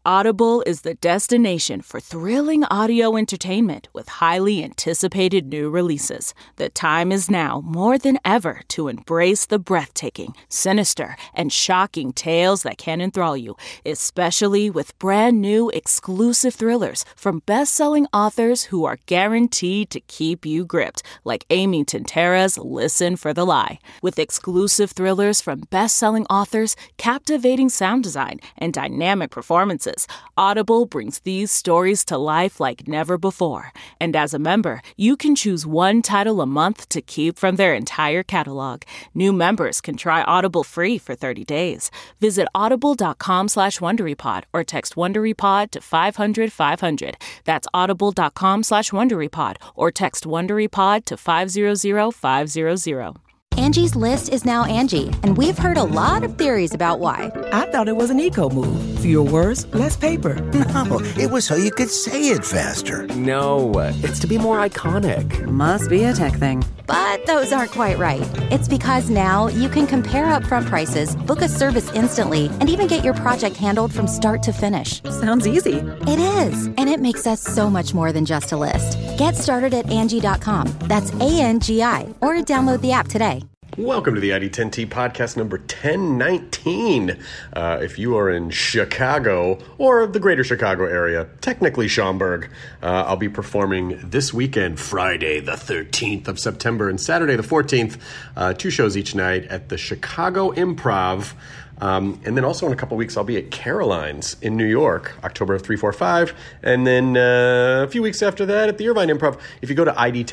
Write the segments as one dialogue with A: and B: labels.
A: Audible is the destination for thrilling audio entertainment with highly anticipated new releases. The time is now more than ever to embrace the breathtaking, sinister, and shocking tales that can enthrall you, especially with brand new exclusive thrillers from best-selling authors who are guaranteed to keep you gripped, like Amy Tintera's Listen for the Lie. With exclusive thrillers from best-selling authors, captivating sound design, and dynamic performances, Audible brings these stories to life like never before. And as a member, you can choose one title a month to keep from their entire catalog. New members can try Audible free for 30 days. Visit audible.com/WonderyPod or text WonderyPod to 500-500. That's audible.com/WonderyPod or text WonderyPod to 500-500.
B: Angie's List is now Angie, and we've heard a lot of theories about why.
C: I thought it was an eco move. Fewer words, less paper.
D: No, it was so you could say it faster.
E: No, it's to be more iconic.
C: Must be a tech thing.
B: But those aren't quite right. It's because now you can compare upfront prices, book a service instantly, and even get your project handled from start to finish.
C: Sounds easy.
B: It is, and it makes us so much more than just a list. Get started at Angie.com. That's ANGI, or download the app today.
F: Welcome to the ID10T podcast number 1019. If you are in Chicago or the greater Chicago area, technically Schaumburg, I'll be performing this weekend, Friday the 13th of September and Saturday the 14th, 2 shows each night at the Chicago Improv. And then also in a couple weeks, I'll be at Caroline's in New York, October 3, 4, 5. And then a few weeks after that at the Irvine Improv. If you go to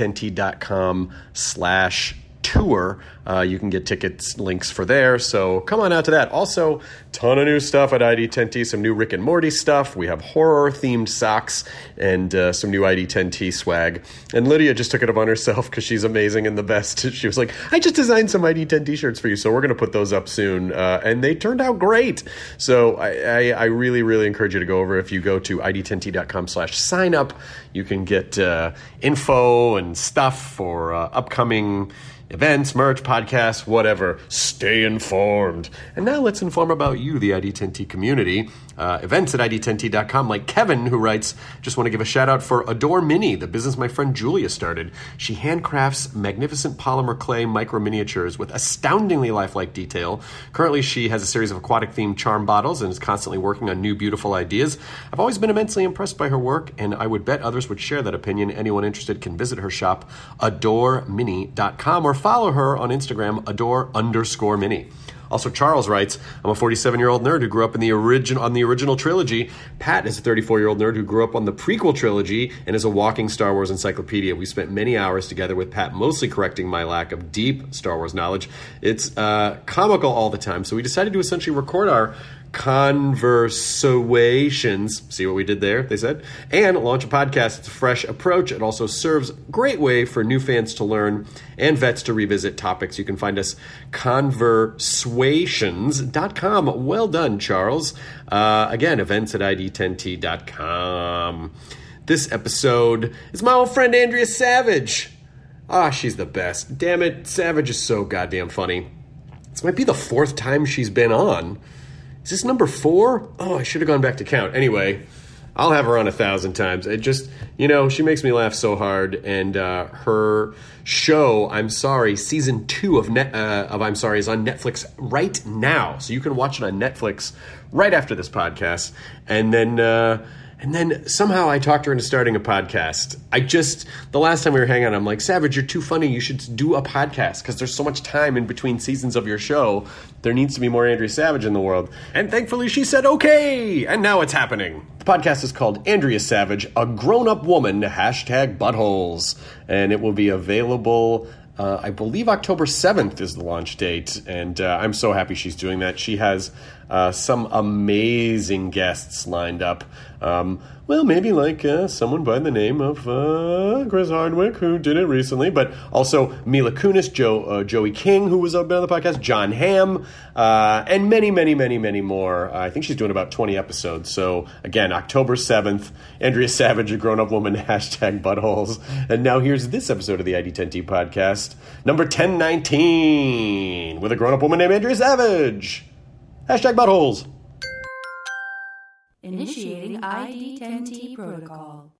F: id10t.com/tour, you can get tickets links for there, so come on out to that. Also, ton of new stuff at ID10T, some new Rick and Morty stuff. We have horror-themed socks and some new ID10T swag. And Lydia just took it upon herself because she's amazing and the best. She was like, I just designed some ID10T shirts for you, so we're going to put those up soon. And they turned out great. So I really, really encourage you to go over. If you go to id10t.com/sign up, you can get info and stuff for upcoming events, merch, podcasts, whatever. Stay informed. And now let's inform about you, the ID10T community. Events at id10t.com, like Kevin, who writes, just want to give a shout out for Adore Mini, the business my friend Julia started. She handcrafts magnificent polymer clay micro miniatures with astoundingly lifelike detail. Currently, she has a series of aquatic-themed charm bottles and is constantly working on new, beautiful ideas. I've always been immensely impressed by her work, and I would bet others would share that opinion. Anyone interested can visit her shop, adoremini.com, or follow her on Instagram, adore_mini. Also, Charles writes, I'm a 47-year-old nerd who grew up on the original trilogy. Pat is a 34-year-old nerd who grew up on the prequel trilogy and is a walking Star Wars encyclopedia. We spent many hours together with Pat, mostly correcting my lack of deep Star Wars knowledge. It's comical all the time, so we decided to essentially record our conversations, see what we did there, they said, and launch a podcast. It's a fresh approach. It also serves a great way for new fans to learn and vets to revisit topics. You can find us conversations.com. Well done, Charles. Again, events at id10t.com. This episode is my old friend Andrea Savage. She's the best. Damn it, Savage is so goddamn funny. This might be the 4th time she's been on. Is this number 4? Oh, I should have gone back to count. Anyway, I'll have her on 1,000 times. It just, she makes me laugh so hard. And her show, I'm Sorry, season 2 of I'm Sorry is on Netflix right now. So you can watch it on Netflix right after this podcast. And then somehow I talked her into starting a podcast. The last time we were hanging out, I'm like, Savage, you're too funny. You should do a podcast because there's so much time in between seasons of your show. There needs to be more Andrea Savage in the world. And thankfully she said, okay. And now it's happening. The podcast is called Andrea Savage, A Grown-Up Woman, #buttholes. And it will be available, I believe October 7th is the launch date. And I'm so happy she's doing that. She has some amazing guests lined up. Maybe like someone by the name of Chris Hardwick, who did it recently, but also Mila Kunis, Joey King, who was up on the podcast, John Hamm, and many, many, many, many more. I think she's doing about 20 episodes. So, again, October 7th, Andrea Savage, A Grown-Up Woman, #buttholes. And now here's this episode of the ID10T podcast, number 1019, with a grown-up woman named Andrea Savage. #buttholes.
G: Initiating ID10T protocol.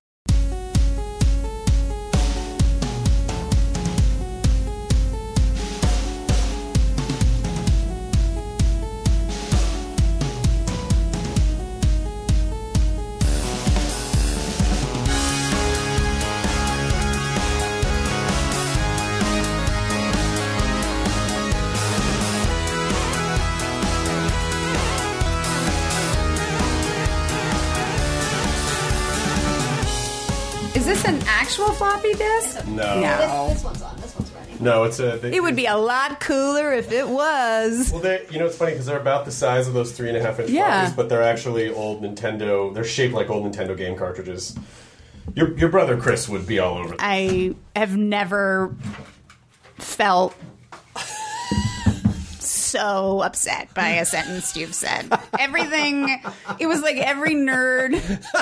H: Is this an actual floppy disk?
F: No.
I: This one's on. This one's running.
F: No, it's
H: It would be a lot cooler if it was.
F: Well, it's funny because they're about the size of those 3.5-inch
H: Yeah.
F: floppies, but they're actually old Nintendo. They're shaped like old Nintendo game cartridges. Your brother Chris would be all over them.
H: I have never felt so upset by a sentence you've said. Everything, it was like every nerd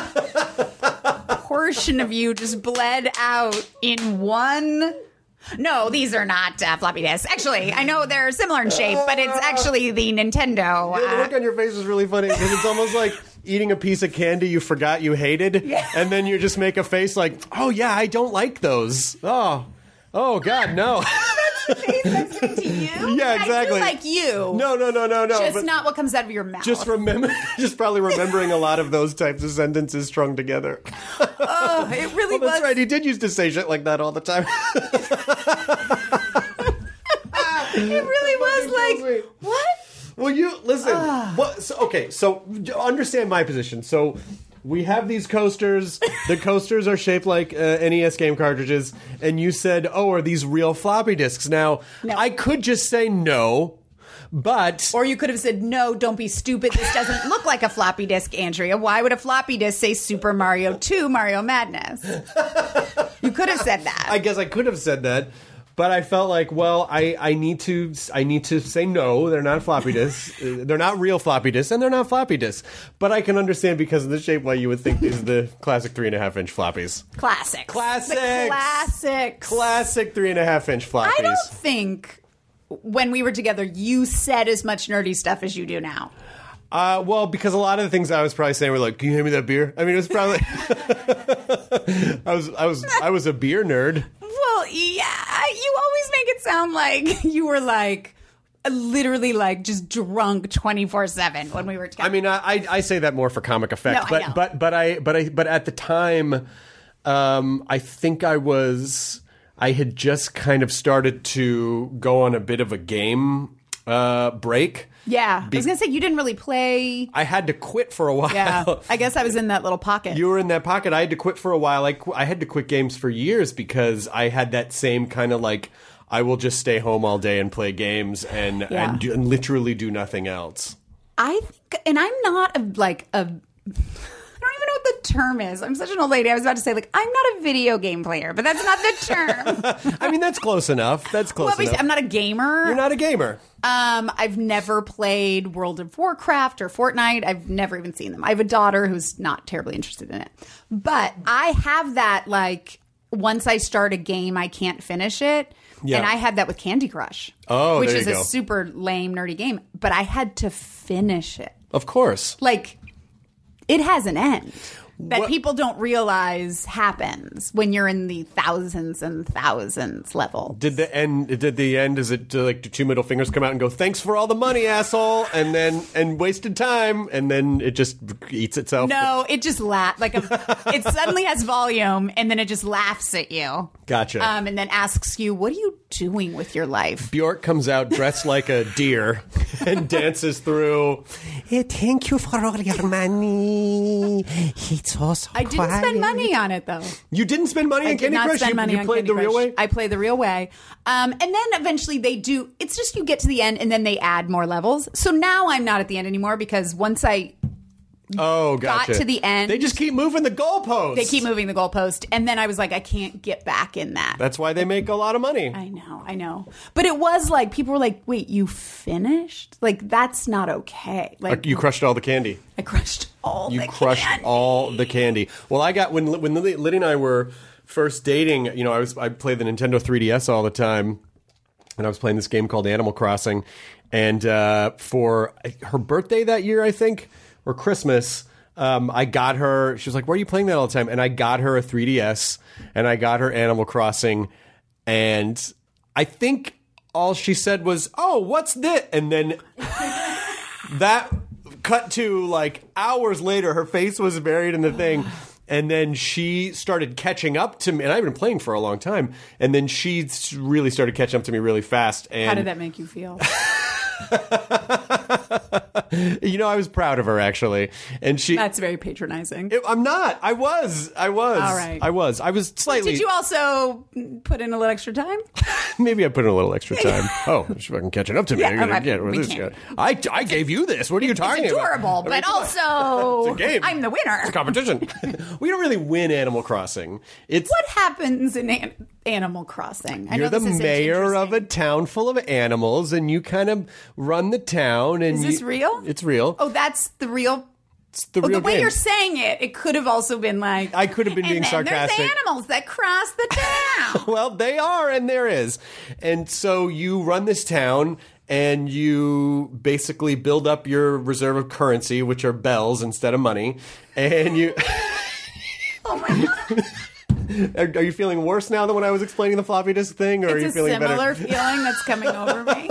H: portion of you just bled out in one. No, these are not floppy disks. Actually, I know they're similar in shape, but it's actually the Nintendo.
F: The look on your face is really funny because it's almost like eating a piece of candy you forgot you hated, and then you just make a face like, oh yeah, I don't like those. Oh God, no.
H: That's the face that's coming to you?
F: Yeah, exactly.
H: I feel like you.
F: No.
H: Just not what comes out of your mouth.
F: Just probably remembering a lot of those types of sentences strung together.
H: Oh, it really was.
F: That's right. He did used to say shit like that all the time.
H: It really was like, what?
F: Well, you listen. So understand my position. So we have these coasters. The coasters are shaped like NES game cartridges, and you said, "Oh, are these real floppy disks?" Now,
H: No.
F: I could just say no, but
H: Or you could have said, no, don't be stupid. This doesn't look like a floppy disk, Andrea. Why would a floppy disk say Super Mario 2 Mario Madness? You could have said that.
F: I guess I could have said that. But I felt like, well, I need to say no. They're not floppy disks. They're not real floppy disks, and they're not floppy disks. But I can understand because of the shape why you would think these are the classic 3.5-inch floppies.
H: Classics.
F: Classics.
H: The classics.
F: Classic 3.5-inch floppies.
H: I don't think when we were together you said as much nerdy stuff as you do now.
F: Well, because a lot of the things I was probably saying were like, "Can you hand me that beer?" I mean, it was probably I was a beer nerd.
H: Well, yeah, you always make it sound like you were like literally like just drunk 24/7 when we were together.
F: I mean, I say that more for comic effect,
H: No, I know.
F: but at the time, I think I had just kind of started to go on a bit of a game break.
H: Yeah, I was gonna say you didn't really play.
F: I had to quit for a while.
H: Yeah, I guess I was in that little pocket.
F: You were in that pocket. I had to quit for a while. I had to quit games for years because I had that same kind of like, I will just stay home all day and play games and literally do nothing else.
H: I think, and I'm not I don't even know what the term is. I'm such an old lady. I was about to say, like, I'm not a video game player, but that's not the term.
F: I mean, that's close enough. That's close enough.
H: I'm not a gamer.
F: You're not a gamer.
H: I've never played World of Warcraft or Fortnite. I've never even seen them. I have a daughter who's not terribly interested in it. But I have that, like, once I start a game, I can't finish it. Yeah. And I had that with Candy Crush.
F: Oh,
H: which
F: there
H: is
F: you
H: a
F: go.
H: super lame, nerdy game. But I had to finish it.
F: Of course.
H: Like, it has an end that people don't realize happens when you're in the thousands and thousands level.
F: Did the end? Is it like do two middle fingers come out and go, "Thanks for all the money, asshole," and wasted time, and then it just eats itself?
H: No, it just it suddenly has volume, and then it just laughs at you.
F: Gotcha.
H: And then asks you, "What are you doing with your life?"
F: Bjork comes out dressed like a deer and dances through. Thank you for all your money. It's so
H: I didn't spend money on it, though.
F: You didn't spend money on Candy Crush? You played the real way?
H: I played the real way. And then eventually they do. It's just you get to the end and then they add more levels. So now I'm not at the end anymore because once I got to the end.
F: They just keep moving the goalposts.
H: They keep moving the goalpost. And then I was like, I can't get back in that.
F: That's why they make a lot of money.
H: I know. But it was like, people were like, wait, you finished? Like, that's not okay. Like,
F: you crushed all the candy.
H: I crushed all the candy.
F: You crushed all the candy. Well, I got, when Liddy and I were first dating, you know, I played the Nintendo 3DS all the time. And I was playing this game called Animal Crossing. And for her birthday that year, I think, or Christmas, I got her. She was like, "Why are you playing that all the time?" And I got her a 3DS, and I got her Animal Crossing, and I think all she said was, "Oh, what's this?" And then that cut to like hours later, her face was buried in the thing. And then she started catching up to me, and I've been playing for a long time. And then she really started catching up to me really fast. And
H: How did that make you feel?
F: I was proud of her, actually. And
H: That's very patronizing.
F: I'm not. I was.
H: All right.
F: I was slightly.
H: Did you also put in a little extra time?
F: Maybe I put in a little extra time. Oh, she's fucking catching up to me.
H: We can't.
F: I gave you this. What are you talking
H: it's adorable,
F: about?
H: but also
F: it's a game.
H: I'm the winner.
F: It's a competition. We don't really win Animal Crossing.
H: What happens in Animal Crossing?
F: You're the mayor of a town full of animals, and you kind of run the town. And
H: Is this real?
F: It's real.
H: Oh, that's the real.
F: It's the real
H: the way
F: game.
H: you're saying it could have also been like
F: I could have been being
H: and then
F: sarcastic.
H: There's animals that cross the town.
F: Well, they are, and there is. And so you run this town, and you basically build up your reserve of currency, which are bells instead of money. And you...
H: Oh, my God.
F: Are you feeling worse now than when I was explaining the floppy disk thing, or are you feeling better?
H: It's a similar feeling that's coming over me.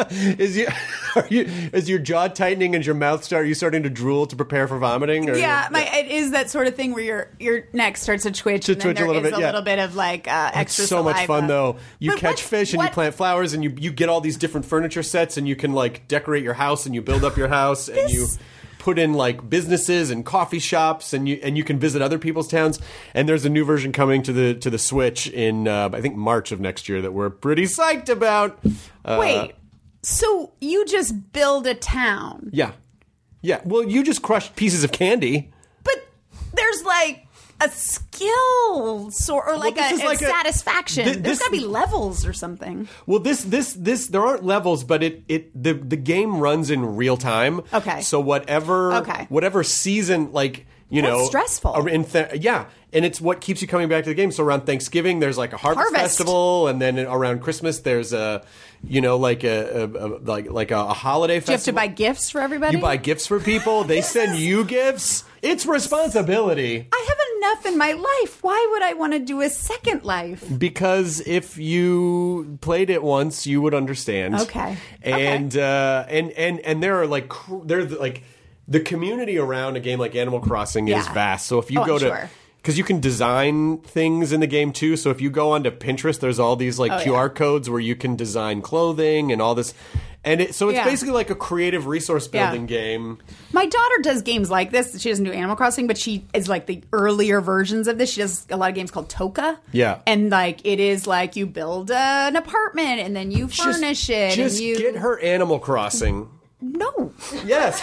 F: Is your jaw tightening and your mouth are you starting to drool to prepare for vomiting? Or
H: It is that sort of thing where your neck starts to twitch, and then there is a little bit of like extra
F: It's so much
H: saliva.
F: fun, though. You
H: But
F: catch fish and you plant flowers, and you get all these different furniture sets, and you can like decorate your house, and you build up your house, and you put in like businesses and coffee shops, and you can visit other people's towns. And there's a new version coming to the Switch in I think March of next year that we're pretty psyched about.
H: Wait, so you just build a town?
F: Yeah. Well, you just crush pieces of candy,
H: but there's like a skill or like a satisfaction. There's got to be levels or something.
F: Well, this there aren't levels, but the game runs in real time.
H: Okay.
F: So whatever season, like
H: That's stressful.
F: And it's what keeps you coming back to the game. So around Thanksgiving, there's like a harvest festival, and then around Christmas, there's a holiday festival.
H: Do you have to buy gifts for everybody?
F: You buy gifts for people. They send you gifts. It's responsibility.
H: I have enough in my life. Why would I want to do a second life?
F: Because if you played it once, you would understand.
H: Okay.
F: And there are like the community around a game like Animal Crossing is vast. So if you go to because you can design things in the game too. So if you go onto Pinterest, there's all these QR codes where you can design clothing and all this. And it's basically like a creative resource building game.
H: My daughter does games like this. She doesn't do Animal Crossing, but she is like the earlier versions of this. She does a lot of games called Toka.
F: Yeah.
H: And like it is like you build an apartment and then you furnish it.
F: Just get her Animal Crossing.
H: No.
F: Yes.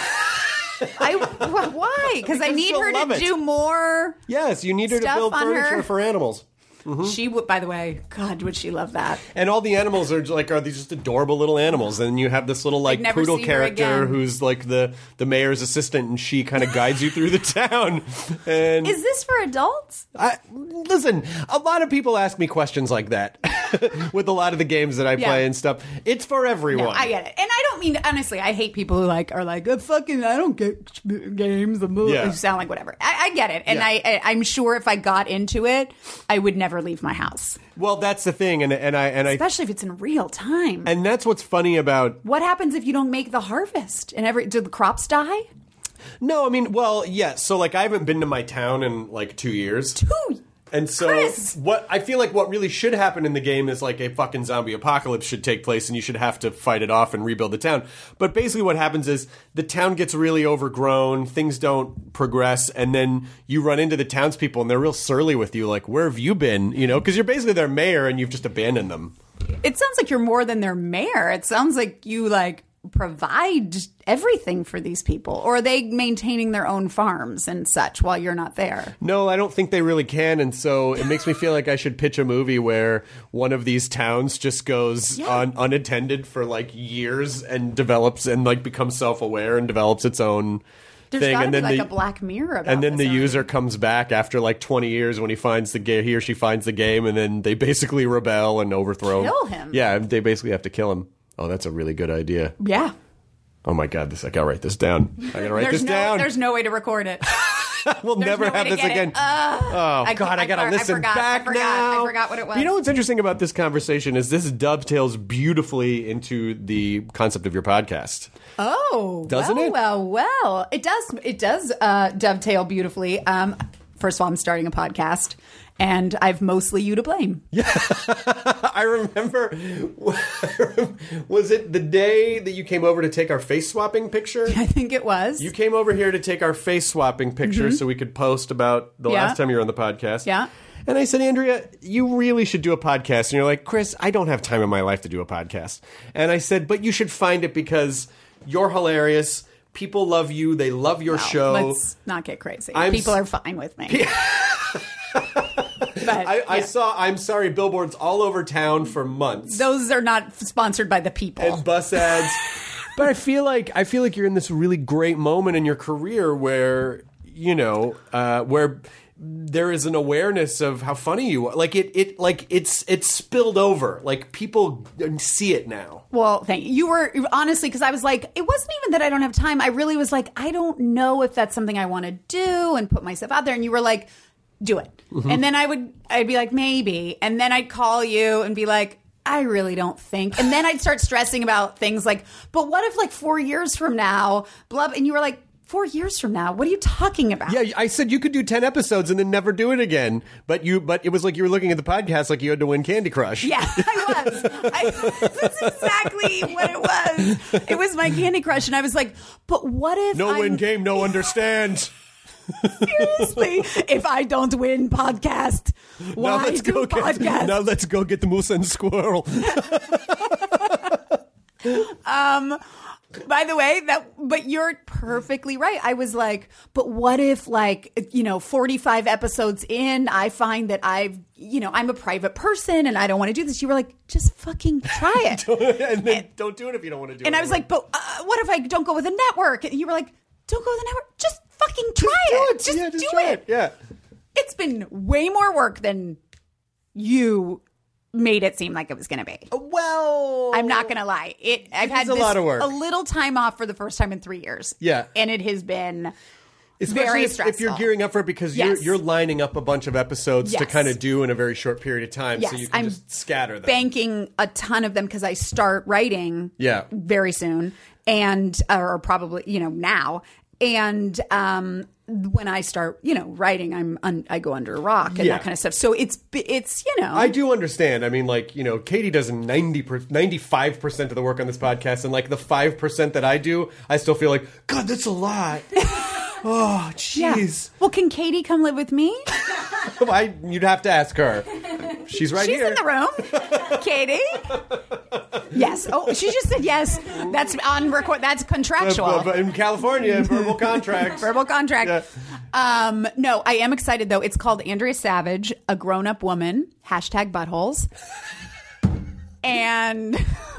H: Why? Because I need her to do more.
F: Yes, you need her to build furniture for animals. Mm-hmm.
H: She would, by the way, God, would she love that?
F: And all the animals are these just adorable little animals, and you have this little like poodle character who's like the mayor's assistant, and she kind of guides you through the town. And
H: is this for adults?
F: Listen, a lot of people ask me questions like that with a lot of the games that I play and stuff. It's for everyone.
H: No, I get it, and I don't mean honestly. I hate people who are like fucking. I don't get games. You sound like whatever. I get it, and I'm sure if I got into it, I would never leave my house.
F: Well, that's the thing, and I
H: especially if it's in real time.
F: And that's what's funny about
H: what happens if you don't make the harvest and do the crops die?
F: No, I mean, well, yeah. So like, I haven't been to my town in like 2 years. And so what really should happen in the game is like a fucking zombie apocalypse should take place, and you should have to fight it off and rebuild the town. But basically what happens is the town gets really overgrown, things don't progress, and then you run into the townspeople and they're real surly with you, like, where have you been? Because you're basically their mayor and you've just abandoned them.
H: It sounds like you're more than their mayor. It sounds like you provide everything for these people, or are they maintaining their own farms and such while you're not there?
F: No, I don't think they really can, and so it makes me feel like I should pitch a movie where one of these towns just goes unattended for like years and develops and like becomes self-aware and develops its own
H: There's
F: thing,
H: gotta
F: and then
H: be like a Black Mirror about
F: and then
H: this
F: the user comes back after like 20 years when he finds he or she finds the game, and then they basically rebel and overthrow
H: kill him.
F: Yeah, they basically have to kill him. Oh, that's a really good idea.
H: Yeah.
F: Oh my God, I gotta write this down. I gotta write this down.
H: There's no way to record it.
F: We'll never have this again. Oh, God, I got to listen back now.
H: I forgot what it was.
F: You know what's interesting about this conversation is this dovetails beautifully into the concept of your podcast.
H: Oh.
F: Doesn't it?
H: Well. It does. It does dovetail beautifully. First of all, I'm starting a podcast. And I've mostly you to blame.
F: Yeah. I remember, was it the day that you came over to take our face swapping picture?
H: I think it was.
F: You came over here to take our face swapping picture so we could post about the last time you were on the podcast.
H: Yeah.
F: And I said, Andrea, you really should do a podcast. And you're like, Chris, I don't have time in my life to do a podcast. And I said, but you should find it because you're hilarious. People love you. They love your show.
H: Let's not get crazy. People are fine with me. But,
F: I saw I'm Sorry billboards all over town for months.
H: Those are not sponsored by the people.
F: And bus ads. But I feel like you're in this really great moment in your career where, where there is an awareness of how funny you are. Like it's spilled over. Like people see it now.
H: Well, thank you. You were honestly, because I was like, it wasn't even that I don't have time. I really was like, I don't know if that's something I want to do and put myself out there. And you were like, do it. Mm-hmm. And then I'd be like, maybe. And then I'd call you and be like, I really don't think. And then I'd start stressing about things like, but what if 4 years from now, blah, and you were like, 4 years from now? What are you talking about?
F: Yeah, I said you could do 10 episodes and then never do it again. But it was like you were looking at the podcast like you had to win Candy Crush.
H: Yeah, I was. That's exactly what it was. It was my Candy Crush. And I was like, but what if
F: No win game, no understand.
H: Seriously, if I don't win podcast, why do podcast?
F: Now let's go get the moose and squirrel.
H: By the way, but you're perfectly right. I was like, but what if 45 episodes in, I find that I'm a private person and I don't want to do this. You were like, just fucking try it.
F: Don't do it if you don't want to do it.
H: And I was like, but what if I don't go with a network? And you were like, don't go with a network. Just fucking try it. Just do it.
F: Yeah.
H: It's been way more work than you made it seem like it was going to be.
F: Well,
H: I'm not going to lie. I've had
F: a lot of work.
H: A little time off for the first time in 3 years.
F: Yeah.
H: And it has been
F: especially
H: very stressful.
F: If you're gearing up for it because you're lining up a bunch of episodes to kind of do in a very short period of time.
H: Yes.
F: So you can just scatter them.
H: Banking a ton of them because I start writing very soon or probably, now. And when I start, writing, I go under a rock and that kind of stuff. So it's
F: I do understand. I mean, Katie does 95% of the work on this podcast, and the 5% that I do, I still feel like, God, that's a lot. Oh, jeez.
H: Yeah. Well, can Katie come live with me?
F: You'd have to ask her. She's here.
H: She's in the room. Katie? Yes. Oh, she just said yes. That's on record. That's contractual.
F: But in California, verbal contracts.
H: Verbal contract. Yeah. No, I am excited, though. It's called Andrea Savage, a grown-up woman, #buttholes. And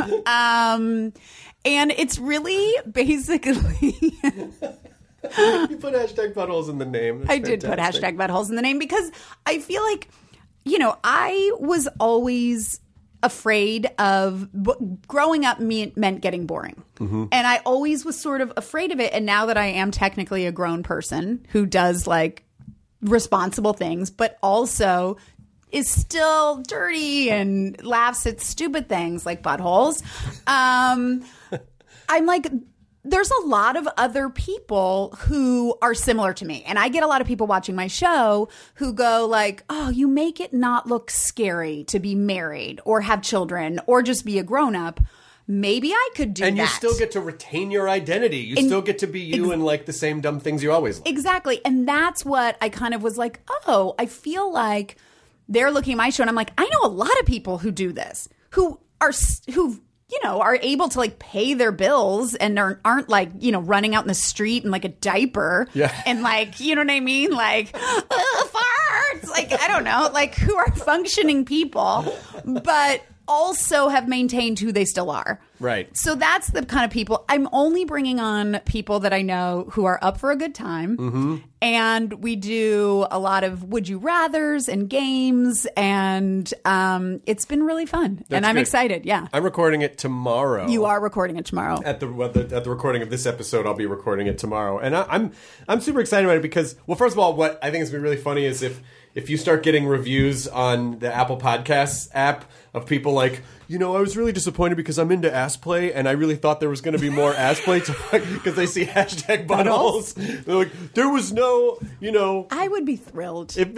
H: it's really basically...
F: You put #buttholes in the name. That's
H: I did put #buttholes in the name because I feel like, I was always afraid of growing up meant getting boring. Mm-hmm. And I always was sort of afraid of it. And now that I am technically a grown person who does responsible things, but also is still dirty and laughs at stupid things like buttholes, I'm like... There's a lot of other people who are similar to me. And I get a lot of people watching my show who go oh, you make it not look scary to be married or have children or just be a grown-up. Maybe I could do that.
F: And you still get to retain your identity. You still get to be you and the same dumb things you always like.
H: Exactly. And that's what I kind of was like, oh, I feel like they're looking at my show and I'm like, I know a lot of people who do this, who are able to pay their bills and aren't running out in the street in a diaper.
F: Yeah.
H: And you know what I mean? Farts. I don't know, who are functioning people, but also have maintained who they still are.
F: Right.
H: So that's the kind of people. I'm only bringing on people that I know who are up for a good time.
F: Mm-hmm.
H: And we do a lot of would you rathers and games. And it's been really fun. And I'm excited. Yeah.
F: I'm recording it tomorrow.
H: You are recording it tomorrow.
F: At the recording of this episode, I'll be recording it tomorrow. And I'm super excited about it because, well, first of all, what I think is going to be really funny is if you start getting reviews on the Apple Podcasts app of people like, I was really disappointed because I'm into ass play and I really thought there was going to be more ass play because they see hashtag buttholes. They're like, there was no,
H: I would be thrilled if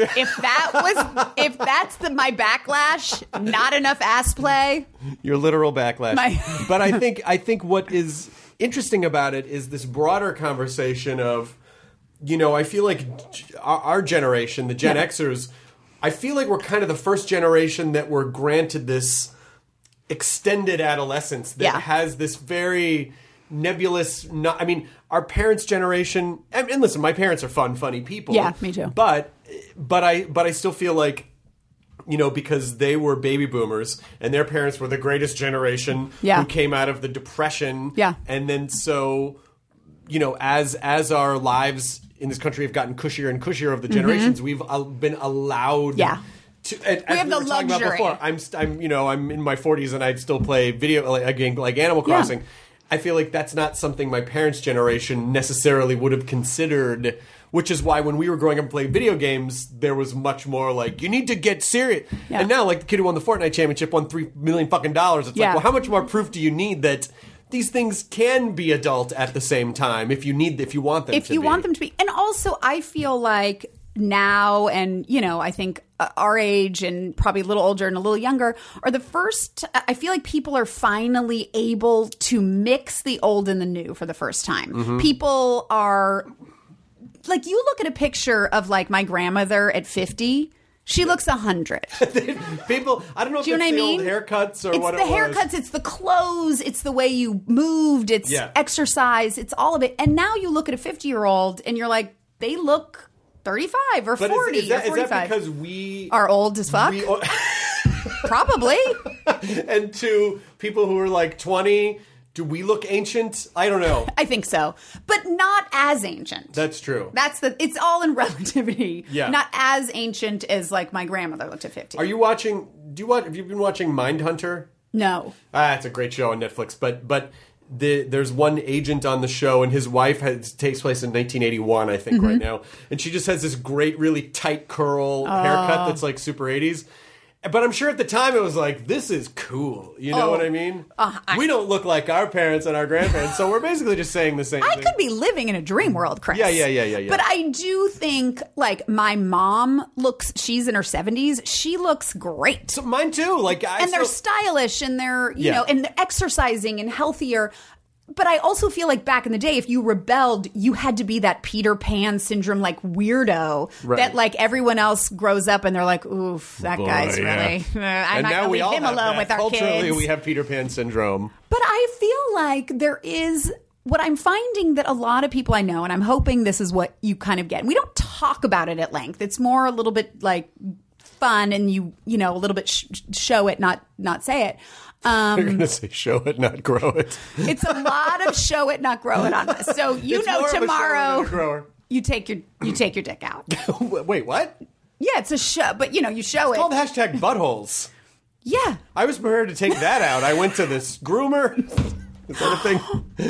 H: that's my backlash. Not enough ass play.
F: Your literal backlash. But I think what is interesting about it is this broader conversation of, I feel like our generation, the Gen Xers, I feel like we're kind of the first generation that were granted this extended adolescence that has this very nebulous. Our parents' generation, and listen, my parents are funny people.
H: Yeah, me too.
F: But I still feel like, because they were baby boomers and their parents were the greatest generation who came out of the Depression. Yeah, and then so, as our lives in this country have gotten cushier and cushier of the generations, we've been allowed. Yeah. We have the luxury. I'm in my 40s and I still play a game like Animal Crossing. I feel like that's not something my parents' generation necessarily would have considered, which is why when we were growing up and playing video games, there was much more like, you need to get serious. Yeah. And now, like the kid who won the Fortnite championship won $3 million fucking dollars. It's like, well, how much more proof do you need that these things can be adult at the same time if you want them to be?
H: And also, I feel like now, and I think our age and probably a little older and a little younger are the first. I feel like people are finally able to mix the old and the new for the first time. Mm-hmm. People are like, you look at a picture of like my grandmother at 50. She looks 100.
F: People, I don't know if it's the old haircuts or what it was.
H: It's the haircuts, it's the clothes, it's the way you moved, it's exercise, it's all of it. And now you look at a 50-year-old and you're like, they look 35 or 40 or 45.
F: Is that because we
H: are old as fuck? Probably.
F: And to people who are like 20, do we look ancient? I don't know.
H: I think so. But not as ancient.
F: That's true.
H: It's all in relativity. Yeah. Not as ancient as like my grandmother looked at 50.
F: Have you been watching Mindhunter?
H: No.
F: It's a great show on Netflix. But there's one agent on the show and his wife takes place in 1981, I think, right now. And she just has this great, really tight curl haircut that's like super 80s. But I'm sure at the time it was like, this is cool. You know what I mean? We don't look like our parents and our grandparents, so we're basically just saying the same thing.
H: I could be living in a dream world, Chris.
F: Yeah.
H: But I do think, like, my mom she's in her 70s. She looks great.
F: So mine too.
H: They're stylish and they're, and they're exercising and healthier. But I also feel like back in the day, if you rebelled, you had to be that Peter Pan syndrome, like weirdo that like everyone else grows up and they're like, oof, that guy's really, I'm not going to leave him alone with our kids.
F: Culturally, we have Peter Pan syndrome.
H: But I feel like there is what I'm finding that a lot of people I know, and I'm hoping this is what you kind of get. And we don't talk about it at length. It's more a little bit like fun and you a little bit show it, not say it.
F: You're going to say show it, not grow it.
H: It's a lot of show it, not grow it on this. So tomorrow you take your dick out.
F: Wait, what?
H: Yeah, it's a show, but you show
F: it's called hashtag buttholes.
H: Yeah.
F: I was prepared to take that out. I went to this groomer. Is that a thing?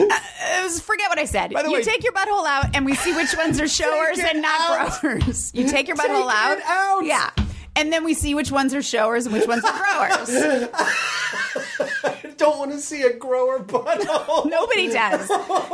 H: Forget what I said. By the way, take your butthole out and we see which ones are showers and not growers. You take your butthole out. Yeah. And then we see which ones are showers and which ones are growers.
F: I don't want to see a grower butthole.
H: Nobody does.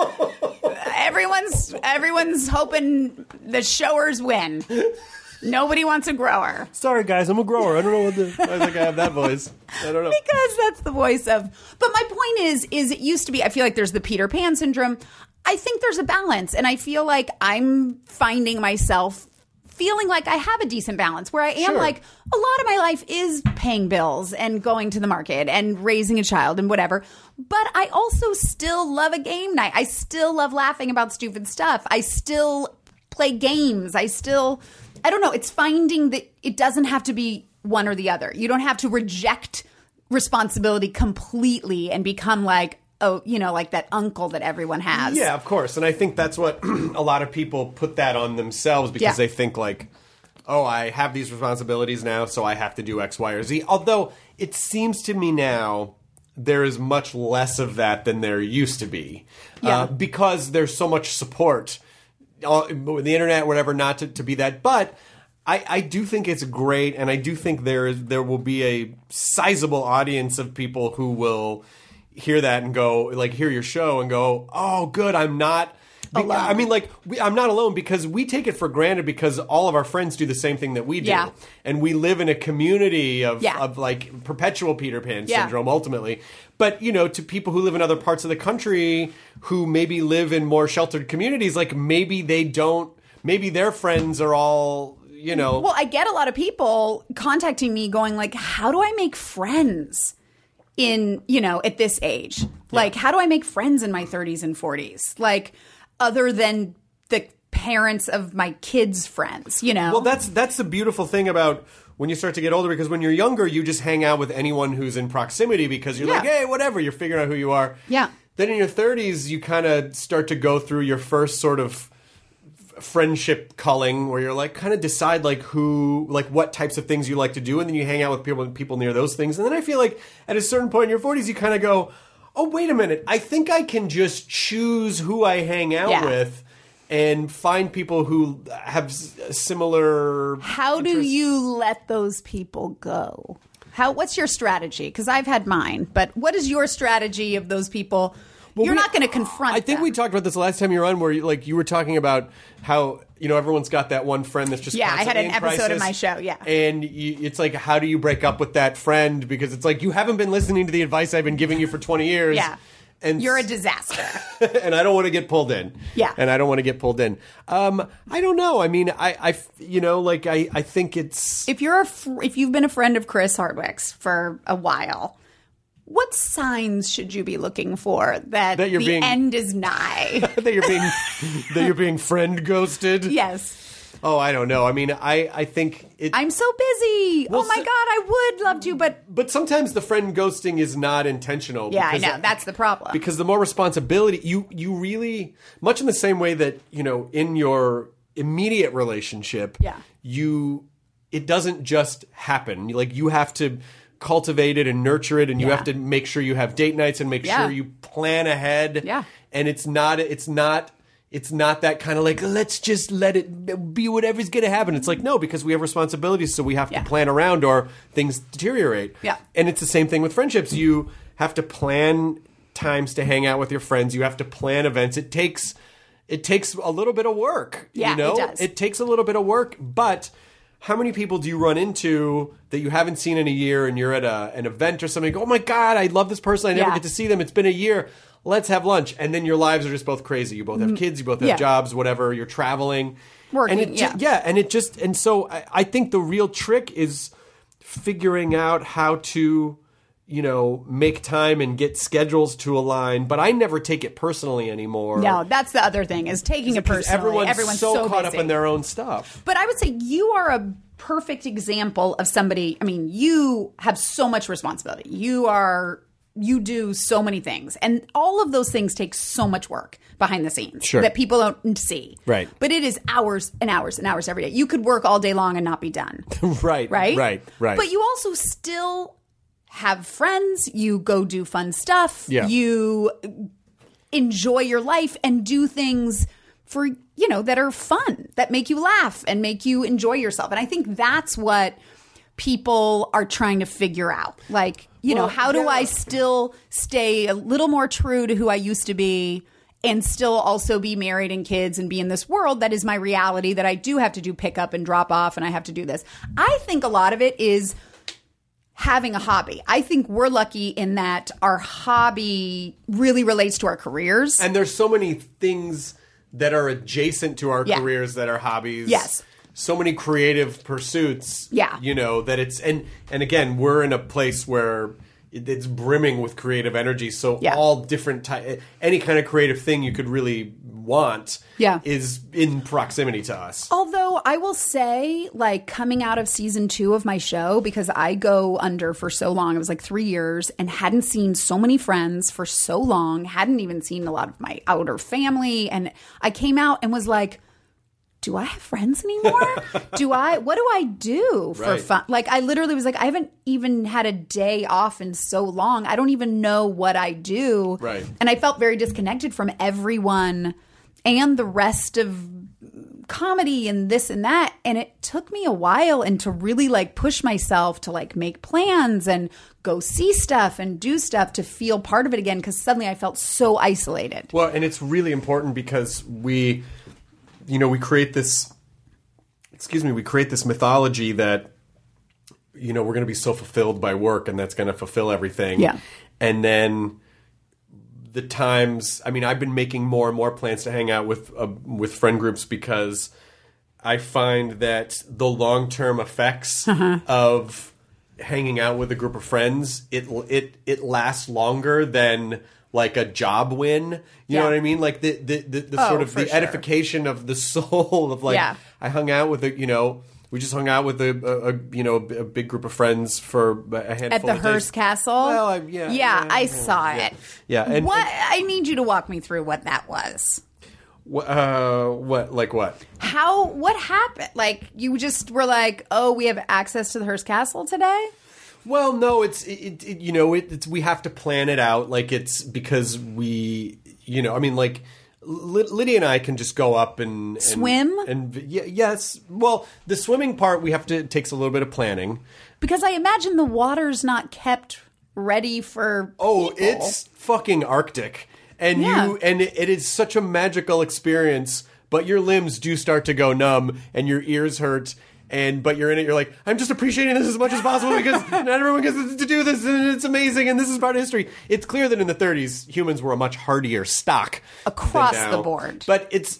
H: Everyone's hoping the showers win. Nobody wants a grower.
F: Sorry, guys, I'm a grower. I don't know I think I have that voice. I don't know.
H: Because that's the voice of... But my point is it used to be... I feel like there's the Peter Pan syndrome. I think there's a balance. And I feel like I'm finding myself feeling like I have a decent balance where I am like, a lot of my life is paying bills and going to the market and raising a child and whatever. But I also still love a game night. I still love laughing about stupid stuff. I still play games. I don't know. It's finding that it doesn't have to be one or the other. You don't have to reject responsibility completely and become like, oh, you know, like that uncle that everyone has.
F: Yeah, of course. And I think that's what a lot of people put that on themselves because they think like, oh, I have these responsibilities now, so I have to do X, Y, or Z. Although it seems to me now there is much less of that than there used to be because there's so much support with the internet, whatever, not to be that. But I do think it's great, and I do think there will be a sizable audience of people who will hear that and go, like, hear your show and go, oh, good, I'm not alone. I mean, like, I'm not alone because we take it for granted because all of our friends do the same thing that we do.
H: Yeah.
F: And we live in a community of like, perpetual Peter Pan syndrome, ultimately. But, you know, to people who live in other parts of the country who maybe live in more sheltered communities, like, maybe their friends are all, you know.
H: Well, I get a lot of people contacting me going, like, how do I make friends in, you know, at this age? Like, how do I make friends in my 30s and 40s? Like, other than the parents of my kids' friends, you know?
F: Well, that's the beautiful thing about when you start to get older, because when you're younger, you just hang out with anyone who's in proximity because you're like, hey, whatever, you're figuring out who you are.
H: Yeah.
F: Then in your 30s, you kind of start to go through your first sort of friendship culling where you're like, kind of decide like who, like what types of things you like to do, and then you hang out with people near those things. And then I feel like at a certain point in your 40s, you kind of go, oh, wait a minute, I think I can just choose who I hang out with and find people who have similar
H: How do you let those people go? What's your strategy? Because I've had mine, but what is your strategy of those people? Well, you're not going to confront
F: I think
H: them.
F: we talked about this the last time you were on where you were talking about how, you know, everyone's got that one friend that's just
H: I had an
F: in
H: episode
F: crisis,
H: of my show,
F: and it's like, how do you break up with that friend? Because it's like, you haven't been listening to the advice I've been giving you for 20 years.
H: Yeah. And you're a disaster.
F: And I don't want to get pulled in.
H: Yeah.
F: And I don't want to get pulled in. I don't know. I mean, I you know, like, I think it's...
H: If you've been a friend of Chris Hardwick's for a while, what signs should you be looking for that the end is nigh?
F: that you're being friend ghosted?
H: Yes.
F: Oh, I don't know. I mean, I think
H: I'm so busy. Well, oh my God, I would love to, but
F: sometimes the friend ghosting is not intentional.
H: Yeah, I know. That's the problem.
F: Because the more responsibility, you really, much in the same way that, you know, in your immediate relationship, it doesn't just happen. Like, you have to cultivate it and nurture it, and you have to make sure you have date nights and make sure you plan ahead.
H: Yeah.
F: And it's not that kind of like, let's just let it be whatever's going to happen. It's like, no, because we have responsibilities, so we have to plan around or things deteriorate.
H: Yeah.
F: And it's the same thing with friendships. You have to plan times to hang out with your friends. You have to plan events. It takes a little bit of work.
H: Yeah,
F: you know?
H: It does.
F: It takes a little bit of work, but how many people do you run into that you haven't seen in a year and you're at an event or something, you go, oh my God, I love this person. I never get to see them. It's been a year. Let's have lunch. And then your lives are just both crazy. You both have kids. You both have jobs, whatever. You're traveling.
H: Working,
F: and so I think the real trick is figuring out how to, you know, make time and get schedules to align. But I never take it personally anymore.
H: No, that's the other thing, is taking it personally. Everyone's
F: so caught
H: busy.
F: up in their own stuff.
H: But I would say you are a perfect example of somebody. I mean, you have so much responsibility. You do so many things, and all of those things take so much work behind the scenes that people don't see.
F: Right.
H: But it is hours and hours and hours every day. You could work all day long and not be done.
F: Right.
H: But you also still have friends. You go do fun stuff.
F: Yeah.
H: You enjoy your life and do things for, you know, that are fun, that make you laugh and make you enjoy yourself. And I think that's what people are trying to figure out. Like, you know, how do I still stay a little more true to who I used to be and still also be married and kids and be in this world that is my reality, that I do have to do pick up and drop off and I have to do this. I think a lot of it is having a hobby. I think we're lucky in that our hobby really relates to our careers.
F: And there's so many things that are adjacent to our careers that are hobbies.
H: Yes.
F: So many creative pursuits.
H: Yeah.
F: You know, that it's, and again, we're in a place where it's brimming with creative energy. So
H: Yeah.
F: all different any kind of creative thing you could really want is in proximity to us.
H: Although I will say, like, coming out of season 2 of my show, because I go under for so long, it was like 3 years, and hadn't seen so many friends for so long, hadn't even seen a lot of my outer family. And I came out and was like, do I have friends anymore? What do I do for fun? Like, I literally was like, I haven't even had a day off in so long. I don't even know what I do.
F: Right.
H: And I felt very disconnected from everyone and the rest of comedy and this and that. And it took me a while and to really like push myself to like make plans and go see stuff and do stuff to feel part of it again, because suddenly I felt so isolated.
F: Well, and it's really important because we create this mythology that, we're going to be so fulfilled by work and that's going to fulfill everything.
H: Yeah.
F: And then the times, I've been making more and more plans to hang out with friend groups because I find that the long-term effects of hanging out with a group of friends, it lasts longer than like a job win. You know what I mean? Like the sort of the edification of the soul of like, I hung out with we just hung out with a big group of friends for a handful
H: at the
F: of days.
H: Hearst Castle.
F: Well,
H: I saw it.
F: Yeah. And,
H: I need you to walk me through what that was.
F: What? Like what?
H: What happened? Like, you just were like, oh, we have access to the Hearst Castle today?
F: Well, no, it's we have to plan it out. Like, it's because we, like, Lydia and I can just go up and
H: swim.
F: Yes. Well, the swimming part takes a little bit of planning
H: because I imagine the water's not kept ready for.
F: Oh,
H: people.
F: It's fucking Arctic, and it is such a magical experience. But your limbs do start to go numb, and your ears hurt. But you're in it, you're like, I'm just appreciating this as much as possible because not everyone gets to do this, and it's amazing, and this is part of history. It's clear that in the 30s, humans were a much hardier stock.
H: Across the board.
F: But it's,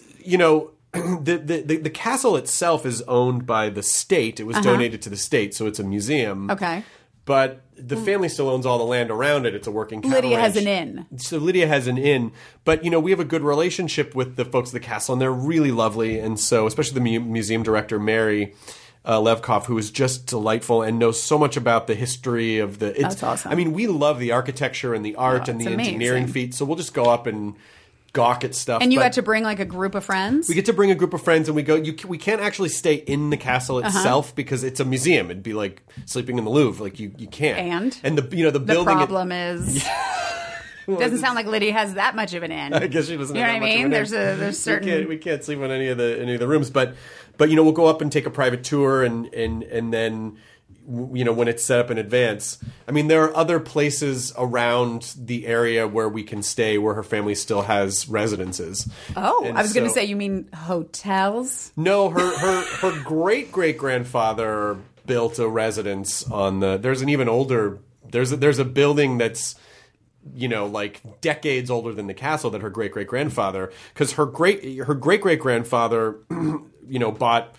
F: the castle itself is owned by the state. It was donated to the state, so it's a museum.
H: Okay.
F: But the family still owns all the land around it. It's a working cattle
H: Lydia
F: ranch.
H: has an inn.
F: So Lydia has an inn. But, we have a good relationship with the folks at the castle, and they're really lovely. And so, especially the museum director, Mary Levkov, who is just delightful and knows so much about the history of the...
H: That's awesome.
F: We love the architecture and the art and the engineering feats. So we'll just go up and gawk at stuff.
H: And you got to bring like a group of friends?
F: We get to bring a group of friends, and we go. We can't actually stay in the castle itself because it's a museum. It'd be like sleeping in the Louvre. Like you can't. And the building.
H: The problem is. It doesn't sound like Lydia has that much of an inn.
F: I guess she doesn't.
H: You know what I mean? There's certain.
F: We can't sleep in any of the rooms, but we'll go up and take a private tour, and then. When it's set up in advance. There are other places around the area where we can stay where her family still has residences.
H: Oh, I was going to say, you mean hotels?
F: No, her great-great-grandfather built a residence on there's an even older, there's a building that's, like decades older than the castle that her great-great-grandfather, because her great-great-grandfather, bought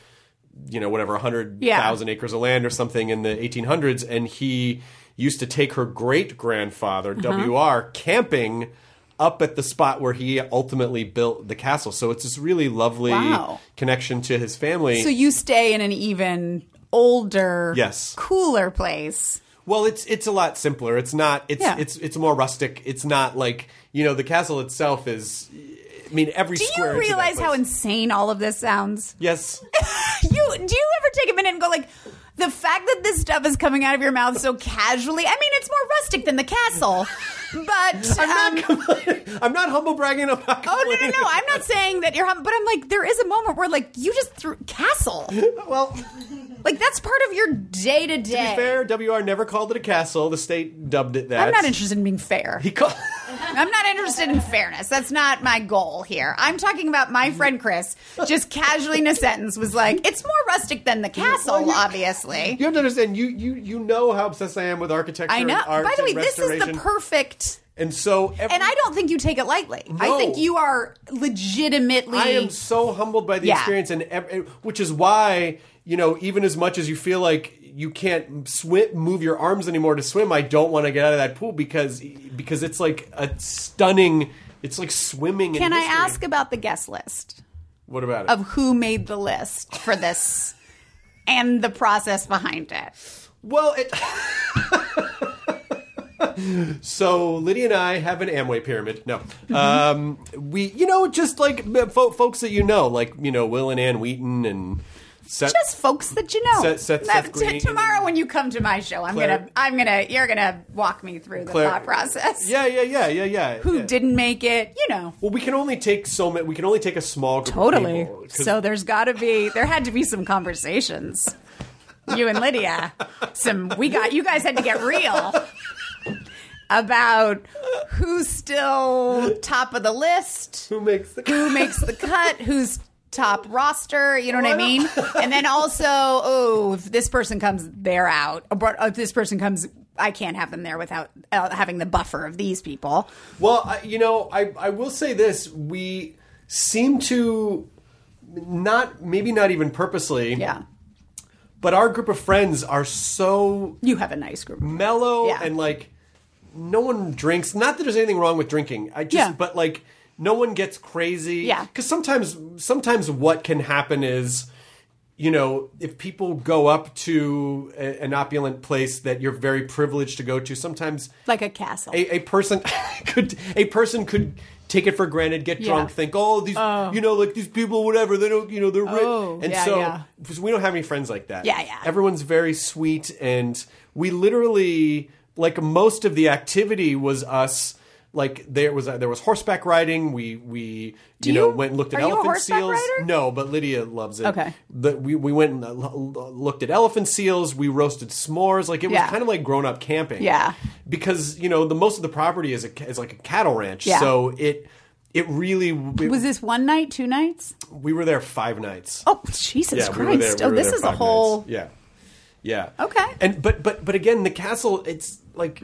F: 100,000 acres of land or something in the 1800s, and he used to take her great-grandfather, W.R., camping up at the spot where he ultimately built the castle. So it's this really lovely connection to his family.
H: So you stay in an even older, cooler place.
F: Well, it's a lot simpler. It's not. It's more rustic. It's not like the castle itself is. Every square.
H: Do you realize how insane all of this sounds?
F: Yes.
H: Do you ever take a minute and go like, the fact that this stuff is coming out of your mouth so casually? It's more rustic than the castle, but
F: I'm not humble bragging about.
H: Oh no! I'm not saying that you're humble, but I'm like, there is a moment where like you just threw castle.
F: Well.
H: Like, that's part of your day-to-day.
F: To be fair, WR never called it a castle. The state dubbed it that.
H: I'm not interested in being fair. I'm not interested in fairness. That's not my goal here. I'm talking about my friend Chris, just casually in a sentence, was like, it's more rustic than the castle, obviously.
F: You have to understand, you know how obsessed I am with architecture.
H: I know.
F: And art.
H: By the way,
F: and
H: this is the perfect...
F: And so...
H: and I don't think you take it lightly.
F: No.
H: I think you are legitimately...
F: I am so humbled by the experience, and which is why... even as much as you feel like, you can't move your arms anymore to swim. I don't want to get out of that pool because it's like a stunning. It's like swimming.
H: Can
F: in
H: I
F: history.
H: ask about the guest list?
F: What about it?
H: Of who made the list for this and the process behind it?
F: Well, so Lydia and I have an Amway pyramid. No, we, just like folks that like Will and Ann Wheaton and Seth,
H: just folks that you know.
F: Seth Green.
H: Tomorrow when you come to my show, you're gonna walk me through the thought process.
F: Yeah.
H: Who didn't make it?
F: Well, we can only take We can only take a small group
H: Totally.
F: of people.
H: So there had to be some conversations. You and Lydia, you guys had to get real about who's still top of the list,
F: who makes the
H: cut, who's top roster, you know what I mean? And then also, if this person comes, they're out. Or if this person comes, I can't have them there without having the buffer of these people.
F: Well, I will say this. We seem to maybe not even purposely.
H: Yeah.
F: But our group of friends are so...
H: You have a nice group.
F: Mellow and no one drinks. Not that there's anything wrong with drinking. But no one gets crazy.
H: Yeah.
F: Because sometimes what can happen is, if people go up to an opulent place that you're very privileged to go to, sometimes...
H: Like a castle.
F: A person could take it for granted, get drunk, think, these people, whatever, they don't, they're rich. Because we don't have any friends like that.
H: Yeah.
F: Everyone's very sweet, and we literally, most of the activity was us. There was horseback riding. We went and looked at elephant seals.
H: Rider?
F: No, but Lydia loves it.
H: Okay.
F: We went and looked at elephant seals. We roasted s'mores. It was kind of like grown up camping.
H: Yeah.
F: Because the most of the property is like a cattle ranch.
H: Yeah.
F: So it really
H: was this 1 night, 2 nights?
F: We were there 5 nights.
H: Oh, Jesus Christ!
F: We were there
H: this is a whole.
F: Nights. Yeah.
H: Okay.
F: And but again, the castle. It's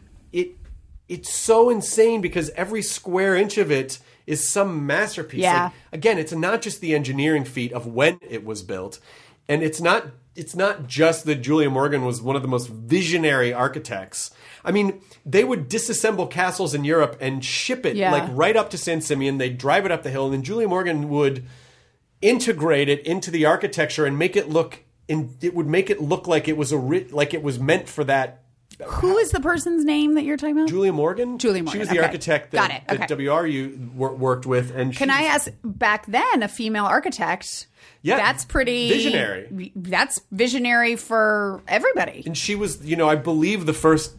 F: It's so insane because every square inch of it is some masterpiece.
H: Yeah.
F: Again, it's not just the engineering feat of when it was built, and it's not just that Julia Morgan was one of the most visionary architects. I mean, they would disassemble castles in Europe and ship it right up to San Simeon. They'd drive it up the hill, and then Julia Morgan would integrate it into the architecture and make it look like it was like it was meant for that.
H: Who is the person's name that you're talking about?
F: Julia Morgan.
H: Julia Morgan.
F: She was the architect that WRU worked with. And
H: can I ask, back then, a female architect?
F: Yeah,
H: that's pretty
F: visionary.
H: That's visionary for everybody.
F: And she was, I believe, the first,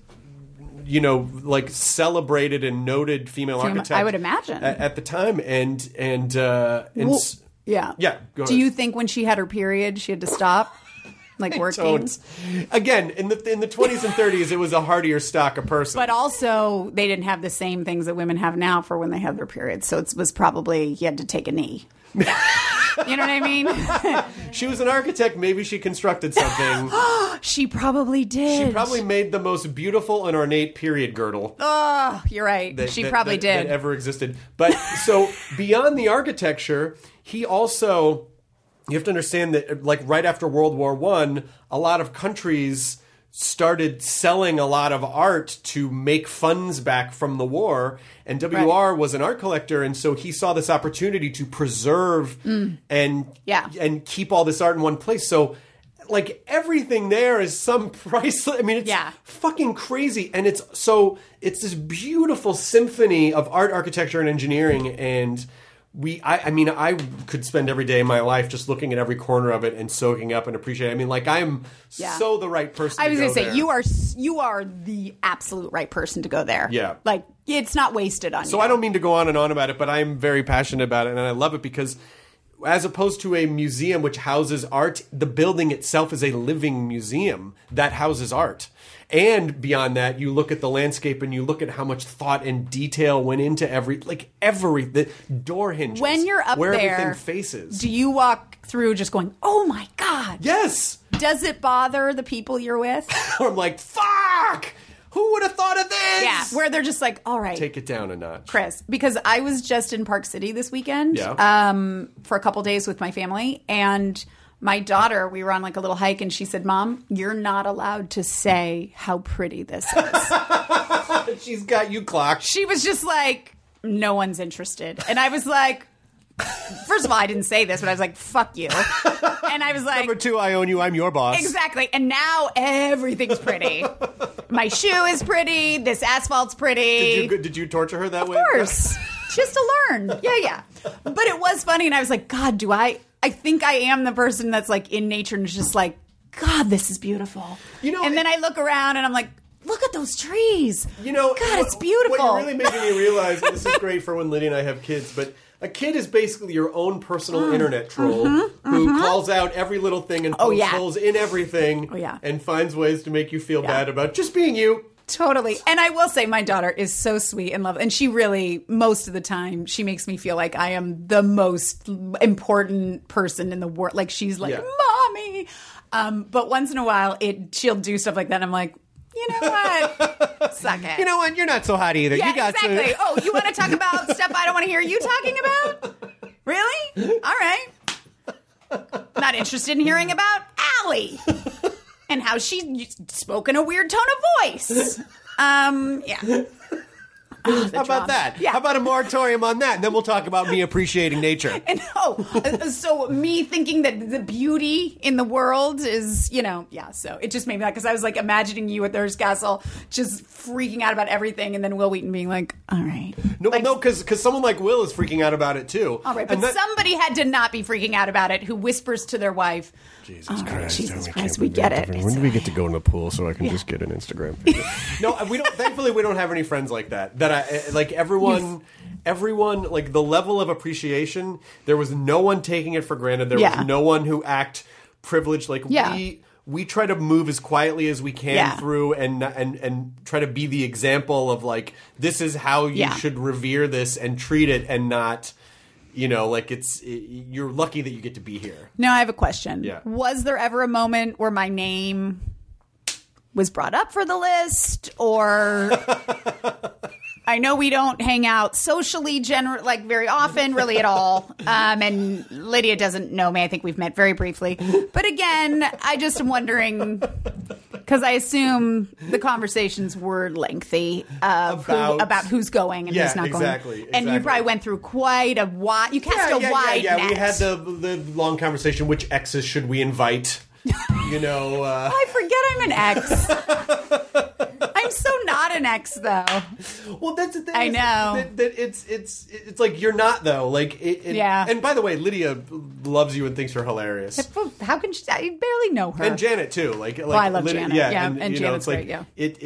F: celebrated and noted female architect.
H: I would imagine
F: at the time, and
H: yeah.
F: Go ahead.
H: Do you think when she had her period, she had to stop? Working.
F: Again, in the 20s and 30s, it was a hardier stock of person.
H: But also, they didn't have the same things that women have now for when they have their periods. So it was probably you had to take a knee. You know what I mean?
F: She was an architect. Maybe she constructed something.
H: She probably did.
F: She probably made the most beautiful and ornate period girdle.
H: Oh, you're right. She probably did.
F: That ever existed. But so beyond the architecture, he also... You have to understand that, right after World War I, a lot of countries started selling a lot of art to make funds back from the war. And WR was an art collector, and so he saw this opportunity to preserve and keep all this art in one place. So, everything there is some priceless. I mean, it's fucking crazy. And it's this beautiful symphony of art, architecture, and engineering. And I could spend every day of my life just looking at every corner of it and soaking up and appreciating. I mean, I'm so the right person.
H: I was
F: going to
H: say you are the absolute right person to go there.
F: Yeah,
H: it's not wasted on you.
F: So I don't mean to go on and on about it, but I'm very passionate about it, and I love it because, as opposed to a museum which houses art, the building itself is a living museum that houses art. And beyond that, you look at the landscape and you look at how much thought and detail went into the door hinges.
H: When you're up
F: where
H: there,
F: everything faces.
H: Do you walk through just going, "Oh my God"?
F: Yes.
H: Does it bother the people you're with?
F: Or I'm like, "Fuck! Who would have thought of this?"
H: Yeah, where they're just like, "All right,
F: take it down a notch,
H: Chris." Because I was just in Park City this weekend, for a couple days with my family, and My daughter, we were on like a little hike and she said, Mom, you're not allowed to say how pretty this is.
F: She's got you clocked.
H: She was just like, no one's interested. And I was like, first of all, I didn't say this, but I was like, fuck you. And I was like,
F: Number 2, I own you. I'm your boss.
H: Exactly. And now everything's pretty. My shoe is pretty. This asphalt's pretty.
F: Did you torture her that way?
H: Of course. Just to learn. Yeah. But it was funny. And I was like, God, I think I am the person that's like in nature and is just like, God, this is beautiful. And then I look around and I'm like, look at those trees. God, it's beautiful.
F: What you're really making me realize, and this is great for when Lydia and I have kids, but a kid is basically your own personal internet troll who calls out every little thing and pokes holes in everything and finds ways to make you feel bad about just being you.
H: Totally. And I will say my daughter is so sweet and lovely. And she really, most of the time, she makes me feel like I am the most important person in the world. Like she's like, Mommy. But once in a while, she'll do stuff like that. And I'm like, you know what? Suck it.
F: You know what? You're not so hot either.
H: Yeah,
F: you got
H: exactly. Oh, you want to talk about stuff I don't want to hear you talking about? Really? All right. Not interested in hearing about Allie and how she spoke in a weird tone of voice. Yeah.
F: How about that?
H: Yeah.
F: How about a moratorium on that? And then we'll talk about me appreciating nature.
H: And so me thinking that the beauty in the world is, so it just made me like, because I was like imagining you at Hearst Castle just freaking out about everything, and then Will Wheaton being like, all right.
F: No, because someone like Will is freaking out about it too.
H: All right, but somebody had to not be freaking out about it who whispers to their wife,
F: Jesus Christ,
H: we get it.
F: When do we get to go in the pool so I can just get an Instagram picture? No, we don't. Thankfully, we don't have any friends like that. Like everyone, like the level of appreciation. There was no one taking it for granted. There was no one who act privileged. Like we try to move as quietly as we can through and try to be the example of like this is how you should revere this and treat it and not. Like you're lucky that you get to be here.
H: Now I have a question.
F: Yeah.
H: Was there ever a moment where my name was brought up for the list, or I know we don't hang out socially, like very often, really at all. And Lydia doesn't know me. I think we've met very briefly. But again, I just am wondering, because I assume the conversations were lengthy about who's going and who's not going.
F: Exactly.
H: And you probably went through quite a wide. You cast a wide net.
F: We had the long conversation. Which exes should we invite?
H: I forget I'm an ex. I'm so not an ex, though.
F: Well, that's the thing.
H: I know
F: that it's like you're not though. Like
H: yeah.
F: And by the way, Lydia loves you and thinks you're hilarious.
H: How can she? I barely know her.
F: And Janet too. Like
H: I love
F: Lydia,
H: Janet. Yeah, and Janet's
F: like,
H: great. Yeah.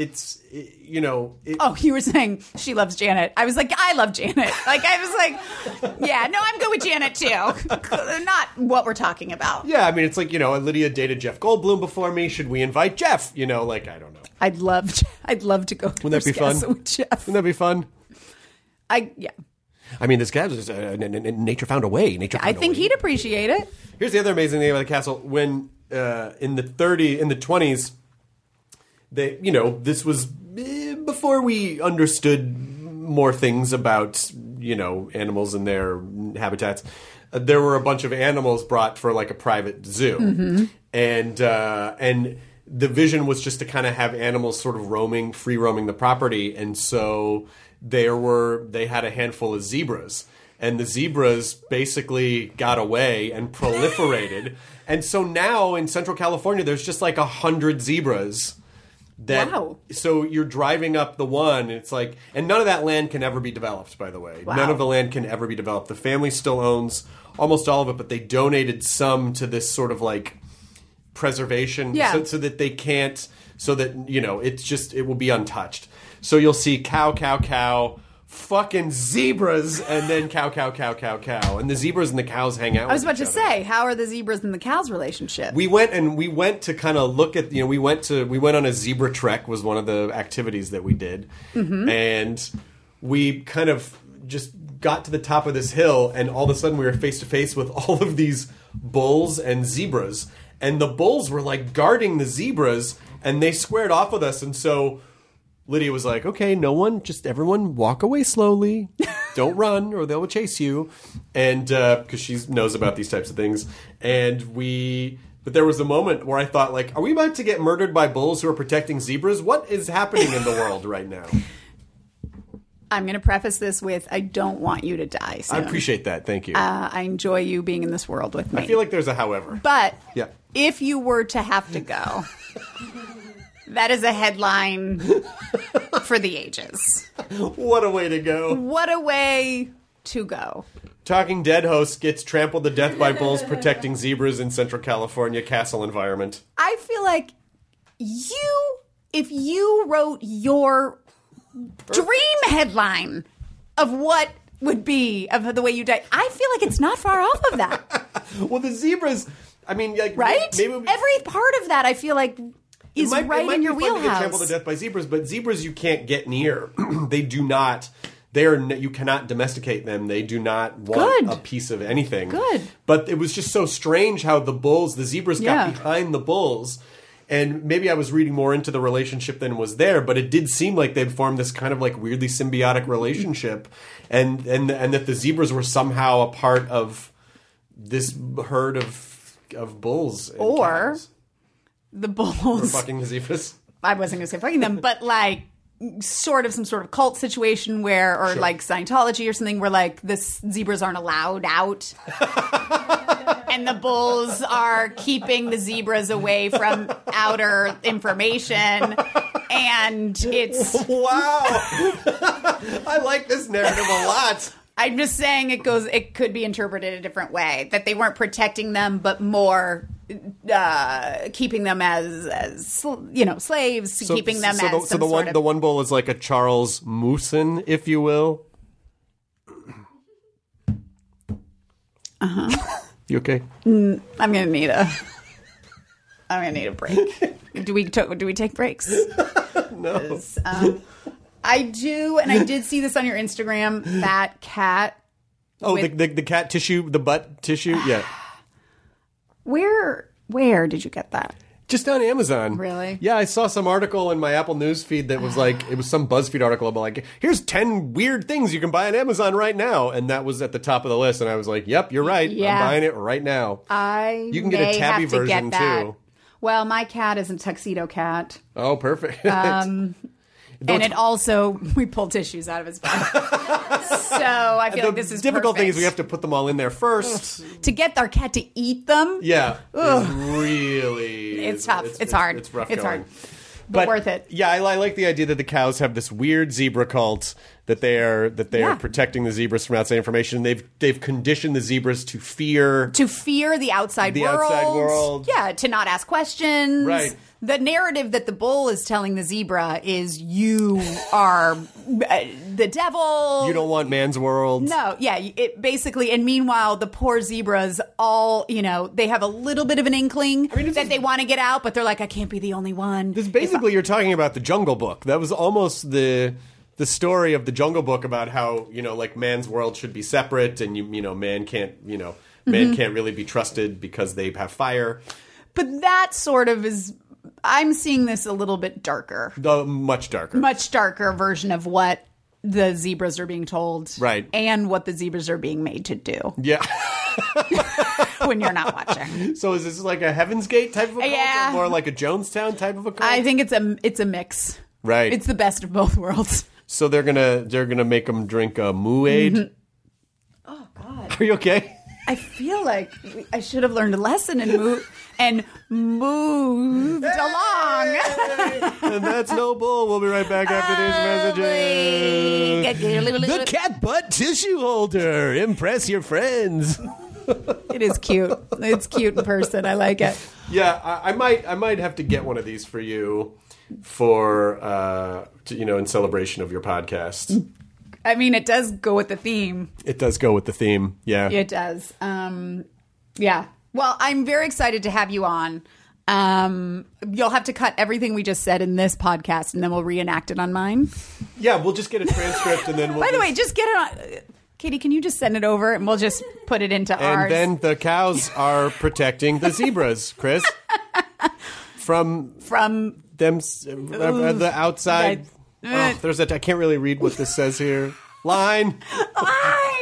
F: Oh,
H: you were saying she loves Janet. I was like, I love Janet. Like I was like, yeah, no, I'm good with Janet too. Not what we're talking about.
F: Yeah, I mean, it's like Lydia dated Jeff Goldblum before me. Should we invite Jeff? Like I don't know.
H: I'd love to go.
F: Wouldn't that be fun?
H: With Jeff.
F: Wouldn't that be fun?
H: Yeah.
F: I mean, this guy was nature found a way.
H: I think he'd appreciate it.
F: Here's the other amazing thing about the castle. When in the 20s, they this was before we understood more things about animals and their habitats. There were a bunch of animals brought for like a private zoo, and the vision was just to kind of have animals sort of free roaming the property, and so they had a handful of zebras, and the zebras basically got away and proliferated, and so now in Central California there's just like 100 zebras.
H: Wow.
F: So you're driving up the one, and it's like, and none of that land can ever be developed, by the way.
H: Wow.
F: None of the land can ever be developed. The family still owns almost all of it, but they donated some to this sort of like preservation so that they can't, so that, it will be untouched. So you'll see cow, fucking zebras, and then cow. And the zebras and the cows hang out.
H: I was about to say, how are the zebras and the cows' relationship?
F: We went to kind of look at, we went on a zebra trek was one of the activities that we did. Mm-hmm. And we kind of just got to the top of this hill, and all of a sudden we were face to face with all of these bulls and zebras. And the bulls were like guarding the zebras, and they squared off with us. And so Lydia was like, okay, everyone walk away slowly. don't run or they'll chase you. And because she knows about these types of things. But there was a moment where I thought, like, are we about to get murdered by bulls who are protecting zebras? What is happening in the world right now?
H: I'm going to preface this with, I don't want you to die soon.
F: I appreciate that. Thank you.
H: I enjoy you being in this world with me.
F: I feel like there's a however.
H: But
F: yeah.
H: If you were to have to go, that is a headline for the ages.
F: What a way to go.
H: What a way to go.
F: Talking Dead host gets trampled to death by bulls protecting zebras in Central California castle environment.
H: I feel like if you wrote your dream headline of what would be of the way you die, I feel like it's not far off of that.
F: Well, the zebras, I mean, like,
H: right?
F: Maybe
H: every part of that, I feel like, is right in your wheelhouse. It might be fun to get trampled to death by zebras, but zebras you can't get near. They do not. You cannot domesticate them. They do not want a piece of anything. Good.
F: But it was just so strange how the zebras got behind the bulls. And maybe I was reading more into the relationship than was there, but it did seem like they'd formed this kind of like weirdly symbiotic relationship, and that the zebras were somehow a part of this herd of bulls. And cows.
H: The bulls
F: were fucking the zebras.
H: I wasn't going to say fucking them, but like some sort of cult situation where, or like Scientology or something, where like the zebras aren't allowed out. And the bulls are keeping the zebras away from outer information. And it's...
F: Wow. I like this narrative a lot.
H: I'm just saying it could be interpreted a different way. That they weren't protecting them, but more keeping them as slaves, keeping them as some sort of...
F: the one bull is like a Charles Mooson, if you will.
H: Uh-huh.
F: You okay?
H: I'm gonna need a break. Do we take breaks?
F: No.
H: I do, and I did see this on your Instagram. That cat.
F: Oh, the cat tissue, the butt tissue. Yeah.
H: Where did you get that?
F: Just on Amazon.
H: Really?
F: Yeah, I saw some article in my Apple News feed that was like, it was some BuzzFeed article about like, here's 10 weird things you can buy on Amazon right now. And that was at the top of the list. And I was like, yep, you're right.
H: Yeah.
F: I'm buying it right now. You can get a tabby version too.
H: Well, my cat is a tuxedo cat.
F: Oh, perfect.
H: And it also, we pull tissues out of his butt. So I feel like this is
F: the difficult
H: perfect.
F: thing is we have to put them all in there first.
H: To get our cat to eat them?
F: Yeah. It's really...
H: It's tough. It's hard.
F: It's rough
H: It's
F: going.
H: hard. But worth it.
F: Yeah, I like the idea that the cows have this weird zebra cult that they are protecting the zebras from outside information. They've conditioned the zebras to fear
H: the outside world. Yeah, to not ask questions.
F: Right.
H: The narrative that the bull is telling the zebra is you are the devil.
F: You don't want man's world.
H: No, yeah, it basically, and meanwhile, the poor zebras all, they have a little bit of an inkling that they want to get out, but they're like, I can't be the only one.
F: This basically, you're talking about the Jungle Book. That was almost the story of the Jungle Book about how, like man's world should be separate and, man can't really be trusted because they have fire.
H: But that sort of is... I'm seeing this a little bit darker.
F: Much darker.
H: Much darker version of what the zebras are being told.
F: Right.
H: And what the zebras are being made to do.
F: Yeah.
H: When you're not watching.
F: So is this like a Heaven's Gate type of a cult?
H: Yeah.
F: Or more like a Jonestown type of a cult?
H: I think it's a mix.
F: Right.
H: It's the best of both worlds.
F: So they're gonna make them drink a Moo-Aid?
H: Mm-hmm. Oh, God.
F: Are you okay?
H: I feel like I should have learned a lesson and moved along.
F: And that's No Bull. We'll be right back after these messages. The cat butt tissue holder. Impress your friends.
H: It is cute. It's cute in person. I like it.
F: Yeah, I might have to get one of these for you in celebration of your podcast.
H: I mean, it does go with the theme.
F: It does go with the theme, yeah.
H: It does. Yeah. Well, I'm very excited to have you on. You'll have to cut everything we just said in this podcast, and then we'll reenact it on mine.
F: Yeah, we'll just get a transcript, and then we'll...
H: By the way, just get it on... Katie, can you just send it over, and we'll just put it into ours?
F: And then the cows are protecting the zebras, Chris. From them... the outside... Oh, there's I can't really read what this says here. Line.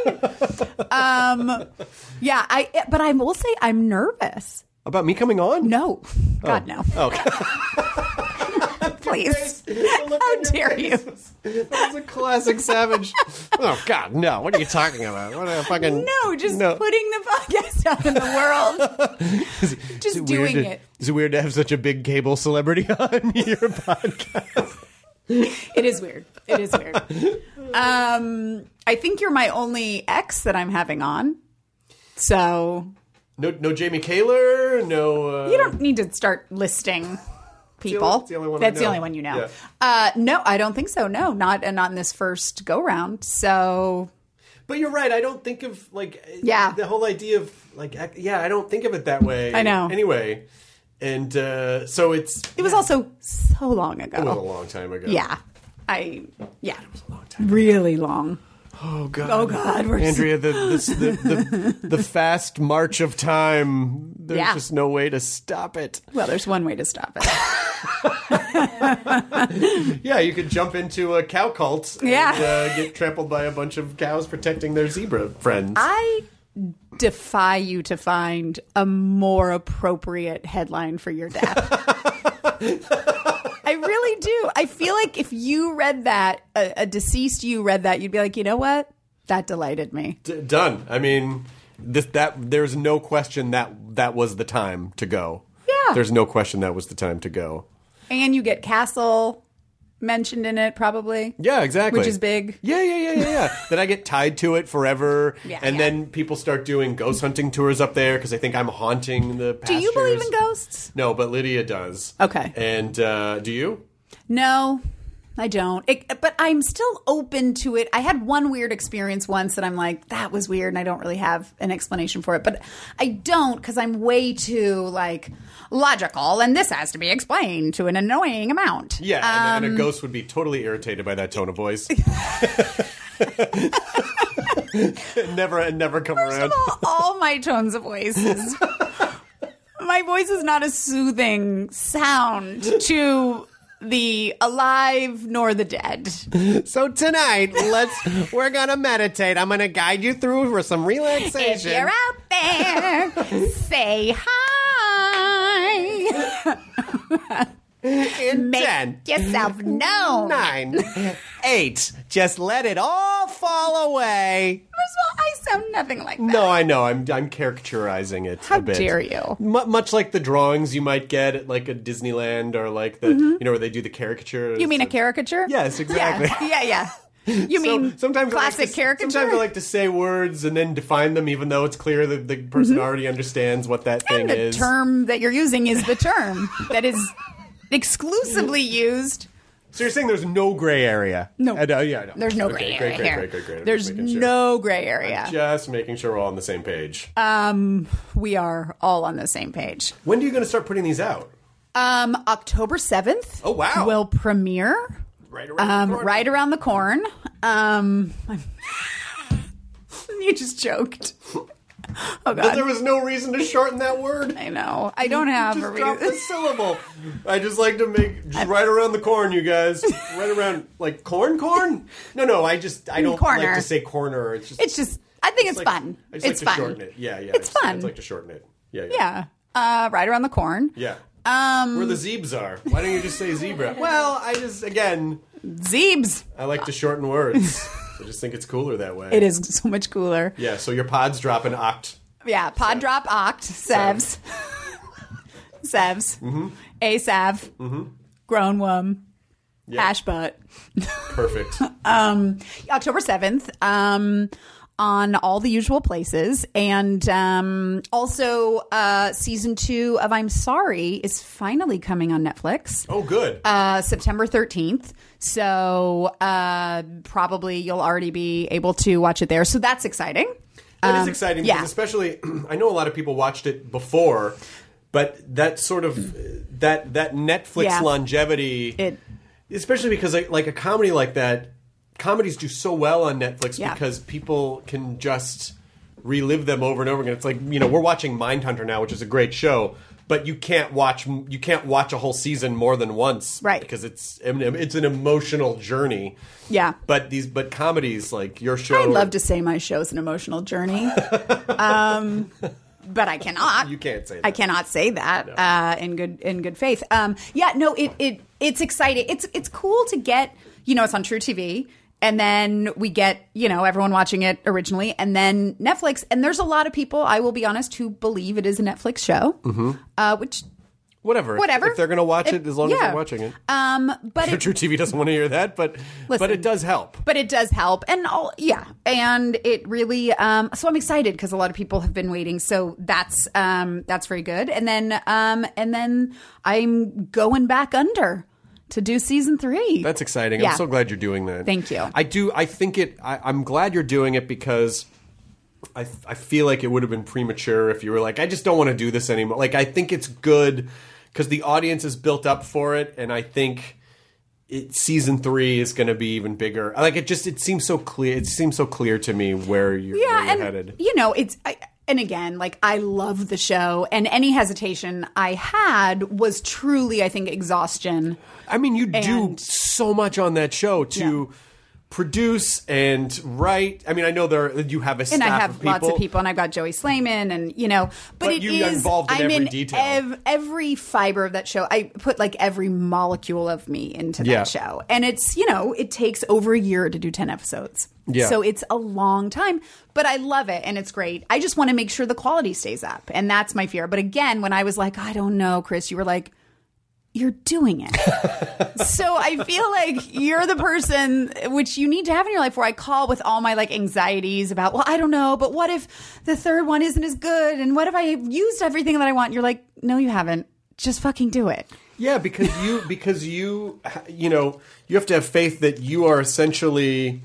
H: Yeah, but I will say I'm nervous.
F: About me coming on?
H: No. God, no.
F: Okay.
H: Please. How dare you?
F: That was a classic Savage. Oh, God, no. What are you talking about? What a fucking...
H: No, just putting the podcast out in the world. Just doing it.
F: Is it weird to have such a big cable celebrity on your podcast?
H: It is weird. It is weird. I think you're my only ex that I'm having on. So...
F: No Jamie Kaler? No...
H: You don't need to start listing... people.
F: That's the only one
H: That's the only one you know.
F: Yeah.
H: No, I don't think so. No, not in this first go round. So,
F: but you're right. I don't think of the whole idea of I don't think of it that way.
H: I know.
F: Anyway, and so it
H: was also so long ago.
F: It was a long time ago.
H: Yeah,
F: it was a long time.
H: Really long.
F: Oh God!
H: Oh God!
F: Andrea, the fast march of time. There's just no way to stop it.
H: Well, there's one way to stop it.
F: Yeah, you could jump into a cow cult and get trampled by a bunch of cows protecting their zebra friends.
H: I defy you to find a more appropriate headline for your death. I really do. I feel like if you read that, a deceased you read that, you'd be like, you know what? That delighted me.
F: Done. I mean, there's no question that was the time to go.
H: Yeah.
F: There's no question that was the time to go.
H: And you get Castle mentioned in it, probably.
F: Yeah, exactly.
H: Which is big.
F: Yeah. Then I get tied to it forever. Then people start doing ghost hunting tours up there because I think I'm haunting the pastures.
H: Do you believe in ghosts?
F: No, but Lydia does.
H: Okay.
F: And do you?
H: No, I don't. But I'm still open to it. I had one weird experience once that I'm like, that was weird, and I don't really have an explanation for it. But I don't, because I'm way too, logical, and this has to be explained to an annoying amount.
F: Yeah, and a ghost would be totally irritated by that tone of voice. never come around.
H: First of all my tones of voices. My voice is not a soothing sound to the alive nor the dead.
F: So tonight, we're gonna meditate. I'm gonna guide you through for some relaxation.
H: If you're out there, say hi.
F: Make
H: 10, yourself known.
F: 9, 8. Just let it all fall away.
H: First of all, I sound nothing like that.
F: No, I know. I'm caricaturizing it
H: How
F: a bit.
H: dare you?
F: Much like the drawings you might get at a Disneyland or where they do the caricature.
H: You mean a caricature?
F: Yes, exactly.
H: Yeah. You mean
F: sometimes
H: classic caricature?
F: Sometimes I like to say words and then define them, even though it's clear that the person already understands what that thing is.
H: The term that you're using is the term that is exclusively used.
F: So you're saying there's no gray area?
H: No.
F: Yeah, no.
H: There's no gray area here.
F: Great.
H: There's no gray area.
F: I'm just making sure we're all on the same page.
H: We are all on the same page.
F: When are you going to start putting these out?
H: October 7th.
F: Oh, wow.
H: Will premiere.
F: Right around the corner.
H: Right around the corn. You just joked. Oh, God.
F: But there was no reason to shorten that word.
H: I know. I don't have a reason.
F: Drop the syllable. I just like to right around the corn, you guys. Right around, corn? No, I don't
H: corner.
F: like to say corner. It's just
H: I think it's fun.
F: I just
H: it's
F: like to
H: fun.
F: shorten it. Yeah.
H: It's fun.
F: I'd like to shorten it. Yeah.
H: Yeah. Right around the corn.
F: Yeah. Where the zebes are. Why don't you just say zebra? Well,
H: Zebes.
F: I like to shorten words. I just think it's cooler that way.
H: It is so much cooler.
F: Yeah, so your pods drop an oct.
H: Yeah, pod drop oct. Sevs. Sevs.
F: Mm-hmm.
H: A-sav.
F: Mm-hmm.
H: Grown womb.
F: Yeah.
H: Hash butt.
F: Perfect.
H: October 7th. On all the usual places. And also season 2 of I'm Sorry is finally coming on Netflix.
F: Oh, good.
H: September 13th. So probably you'll already be able to watch it there. So that's exciting.
F: It is exciting because especially, I know a lot of people watched it before, but that sort of, that Netflix longevity, especially because like a comedy like that, comedies do so well on Netflix because people can just relive them over and over again. It's like, we're watching Mindhunter now, which is a great show, but you can't watch a whole season more than once,
H: right?
F: Because it's an emotional journey.
H: Yeah.
F: But comedies like your show,
H: I'd love to say my show's an emotional journey. But I cannot.
F: You can't say that.
H: I cannot say that in good faith. It's exciting. It's cool to get, it's on True TV, and then we get, everyone watching it originally, and then Netflix. And there's a lot of people, I will be honest, who believe it is a Netflix show, which
F: Whatever. If they're going to watch it, as long as they're watching it.
H: But
F: True TV doesn't want to hear that, but it does help.
H: But it does help, and and it really. So I'm excited because a lot of people have been waiting. So that's very good. And then I'm going back under to do season 3.
F: That's exciting.
H: Yeah.
F: I'm so glad you're doing that.
H: Thank you.
F: I'm glad you're doing it because I feel like it would have been premature if you were like, I just don't want to do this anymore. Like, I think it's good because the audience is built up for it, and I think season 3 is going to be even bigger. Like, it seems so clear. It seems so clear to me where you're headed.
H: And again, like, I love the show, and any hesitation I had was truly, I think, exhaustion.
F: I mean, you do so much on that show to produce and write. I mean, I know you have a staff
H: and I have
F: of people.
H: lots of people, and I've got Joey Slayman, and but it
F: you're
H: is
F: involved in every detail.
H: Every fiber of that show. I put like every molecule of me into that show, and it's it takes over a year to do 10 episodes.
F: Yeah.
H: So it's a long time, but I love it and it's great. I just want to make sure the quality stays up, and that's my fear. But again, when I was like, I don't know, Chris, you were like, you're doing it. So I feel like you're the person which you need to have in your life where I call with all my like anxieties about, well, I don't know, but what if the third one isn't as good? And what if I used everything that I want? And you're like, no, you haven't. Just fucking do it.
F: Yeah, because you have to have faith that you are essentially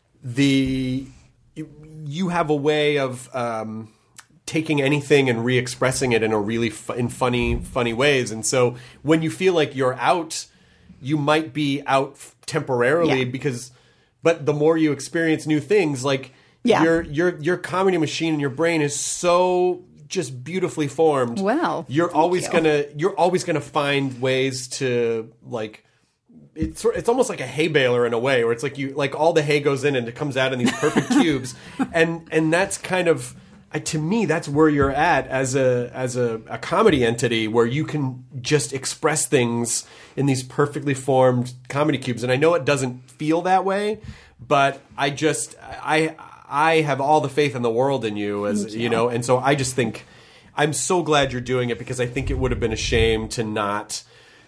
F: you have a way of taking anything and re-expressing it in a really in funny ways. And so when you feel like you're out, you might be out temporarily but the more you experience new things, like your comedy machine in your brain is so just beautifully formed.
H: Well,
F: you're always gonna find ways to like. It's almost like a hay baler in a way, where it's like all the hay goes in and it comes out in these perfect cubes, and that's kind of to me that's where you're at as a comedy entity, where you can just express things in these perfectly formed comedy cubes. And I know it doesn't feel that way, but I have all the faith in the world in you, and so I just think I'm so glad you're doing it, because I think it would have been a shame to not.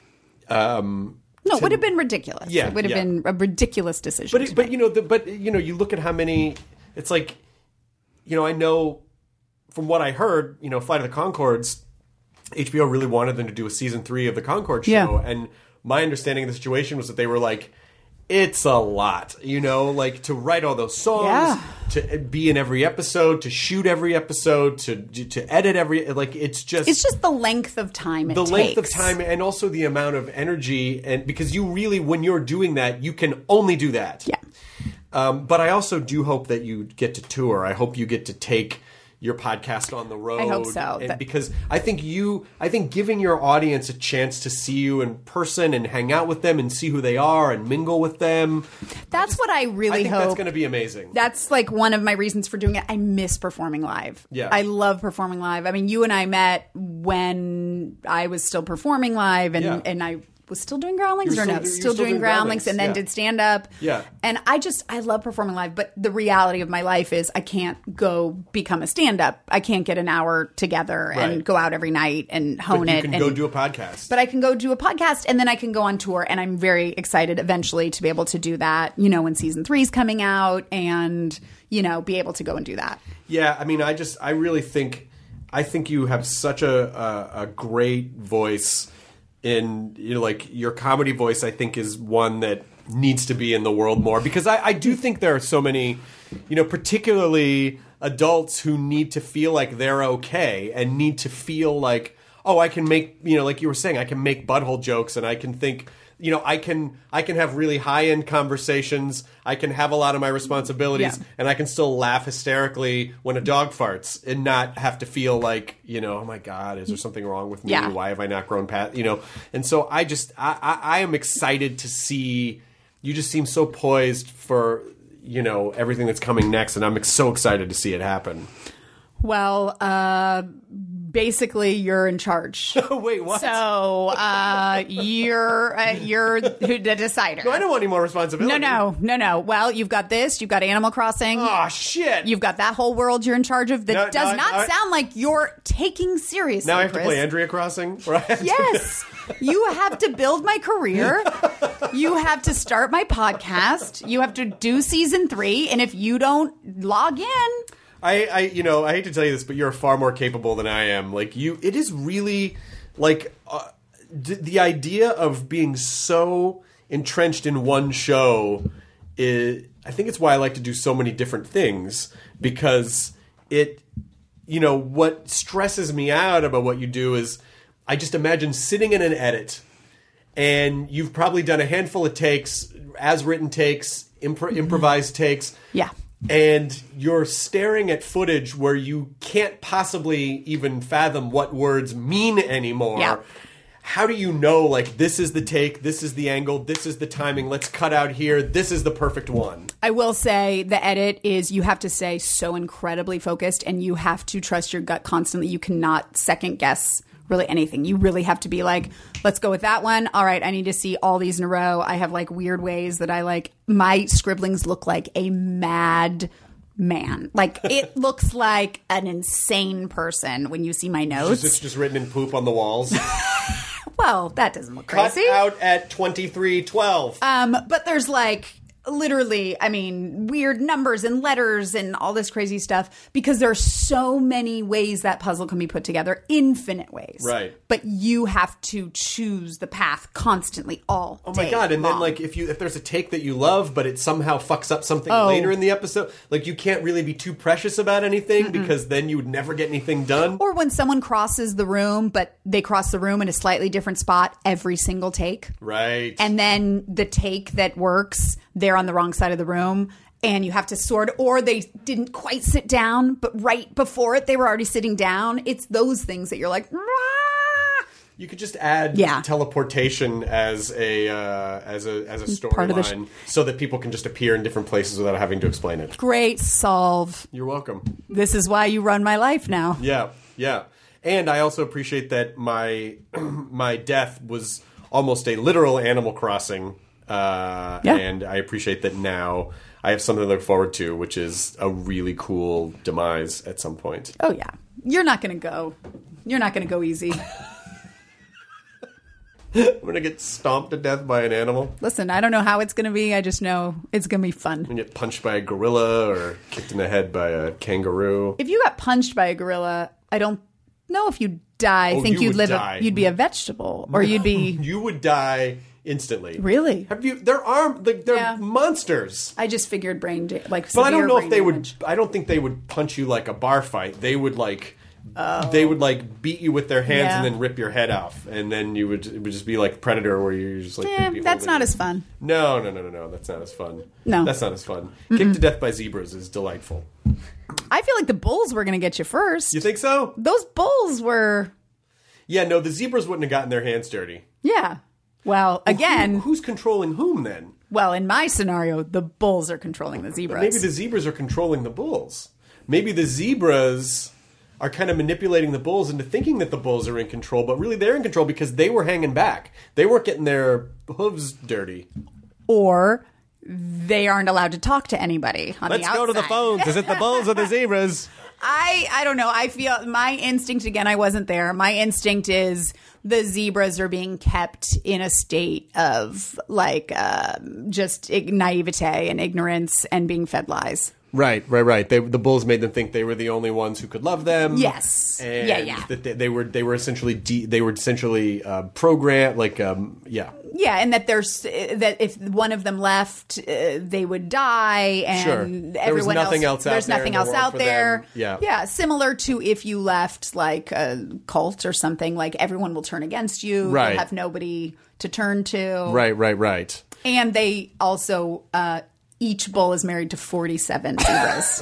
H: No, it would have been ridiculous.
F: Yeah,
H: it would have been a ridiculous decision.
F: But you look at how many. It's like, I know from what I heard, Flight of the Conchords, HBO really wanted them to do a season 3 of the Concorde show, and my understanding of the situation was that they were like, it's a lot, like to write all those songs, to be in every episode, to shoot every episode, to edit every, like, it's just
H: the length of time it
F: takes.
H: The
F: length of time, and also the amount of energy, and because you really, when you're doing that, you can only do that.
H: Yeah.
F: But I also do hope that you get to tour. I hope you get to take your podcast on the road.
H: I hope so.
F: Because I think giving your audience a chance to see you in person and hang out with them and see who they are and mingle with them.
H: That's what I really hope.
F: That's going to be amazing.
H: That's like one of my reasons for doing it. I miss performing live.
F: Yeah.
H: I love performing live. I mean, you and I met when I was still performing live, and I was still doing Groundlings still doing Groundlings, and then did stand up.
F: Yeah.
H: And I love performing live, but the reality of my life is I can't go become a stand up. I can't get an hour together and go out every night and hone it.
F: But you can go do a podcast.
H: But I can go do a podcast, and then I can go on tour, and I'm very excited eventually to be able to do that, when season 3 is coming out, and, be able to go and do that.
F: Yeah, I mean, I really think you have such a great voice. In like your comedy voice, I think is one that needs to be in the world more, because I do think there are so many, particularly adults who need to feel like they're okay and need to feel like, oh, I can make, like you were saying, I can make butthole jokes, and I can think, I can have really high-end conversations. I can have a lot of my responsibilities, and I can still laugh hysterically when a dog farts and not have to feel like, oh my God, is there something wrong with me?
H: Yeah.
F: Why have I not grown past, And so I am excited to see, you just seem so poised for, everything that's coming next, and I'm so excited to see it happen.
H: Well, basically, you're in charge.
F: Wait, what?
H: So you're the decider.
F: No, I don't want any more responsibility.
H: No. Well, you've got this. You've got Animal Crossing.
F: Oh, shit.
H: You've got that whole world you're in charge of that does not sound like you're taking seriously,
F: Now I have
H: Chris.
F: to play Andrea Crossing? Right?
H: Yes. You have to build my career. You have to start my podcast. You have to do season 3. And if you don't log in...
F: I hate to tell you this, but you're far more capable than I am. Like, it is really, like, the idea of being so entrenched in one show I think it's why I like to do so many different things, because what stresses me out about what you do is I just imagine sitting in an edit, and you've probably done a handful of takes, as written takes, improvised takes.
H: Yeah.
F: And you're staring at footage where you can't possibly even fathom what words mean anymore.
H: Yeah.
F: How do you know, like, this is the take, this is the angle, this is the timing, let's cut out here, this is the perfect one?
H: I will say the edit is you have to stay so incredibly focused, and you have to trust your gut constantly. You cannot second guess really anything. You really have to be like, let's go with that one. All right, I need to see all these in a row. I have like weird ways that my scribblings look like a mad man. Like, it looks like an insane person when you see my notes.
F: It's just written in poop on the walls.
H: Well, that doesn't look crazy.
F: Cut out at 23:12.
H: But there's like literally, weird numbers and letters and all this crazy stuff, because there are so many ways that puzzle can be put together, infinite ways.
F: Right.
H: But you have to choose the path constantly all
F: Oh my
H: day
F: God. And
H: long.
F: then, like, if there's a take that you love, but it somehow fucks up something later in the episode, like, you can't really be too precious about anything, because then you would never get anything done.
H: Or when someone crosses the room, but they cross the room in a slightly different spot every single take.
F: Right.
H: And then the take that works, they're on the wrong side of the room, and you have to sort, or they didn't quite sit down, but right before it, they were already sitting down. It's those things that you're like, rah!
F: You could just add teleportation as a storyline, so that people can just appear in different places without having to explain it.
H: Great solve.
F: You're welcome.
H: This is why you run my life now.
F: Yeah. And I also appreciate that my my death was almost a literal Animal Crossing. And I appreciate that now I have something to look forward to, which is a really cool demise at some point.
H: Oh yeah. You're not going to go easy.
F: I'm going to get stomped to death by an animal.
H: Listen, I don't know how it's going to be. I just know it's going to be fun.
F: And get punched by a gorilla or kicked in the head by a kangaroo.
H: If you got punched by a gorilla, I don't know if you'd die. I think you'd you'd be a vegetable, or you'd be.
F: You would die instantly.
H: Really?
F: They're monsters.
H: I just figured
F: but I don't know if they would. I don't think they would punch you like a bar fight. They would They would beat you with their hands and then rip your head off, and then it would just be like Predator, where you're just like.
H: That's not as fun.
F: No, that's not as fun.
H: No,
F: that's not as fun. Kicked to death by zebras is delightful.
H: I feel like the bulls were going to get you first.
F: You think so?
H: Those bulls were.
F: Yeah, no, the zebras wouldn't have gotten their hands dirty.
H: Yeah. Well, again,
F: who's controlling whom then?
H: Well, in my scenario, the bulls are controlling the zebras.
F: But maybe the zebras are controlling the bulls. Maybe the zebras are kind of manipulating the bulls into thinking that the bulls are in control, but really they're in control because they were hanging back. They weren't getting their hooves dirty.
H: Or they aren't allowed to talk to anybody on the outside.
F: Let's go to the phones. Is it the bulls or the zebras?
H: I don't know. I feel my instinct, again, I wasn't there. My instinct is the zebras are being kept in a state of just naivete and ignorance and being fed lies.
F: Right. The bulls made them think they were the only ones who could love them.
H: Yes.
F: And
H: Yeah.
F: that they were essentially programmed.
H: Yeah, and that that if one of them left, they would die, and
F: Sure. There was
H: everyone
F: nothing else out
H: there's
F: there
H: nothing
F: in the
H: else
F: world
H: out
F: for
H: there.
F: them.
H: Yeah. Similar to if you left like a cult or something, like everyone will turn against you.
F: Right.
H: You'll have nobody to turn to.
F: Right.
H: And they also each bull is married to 47 zebras,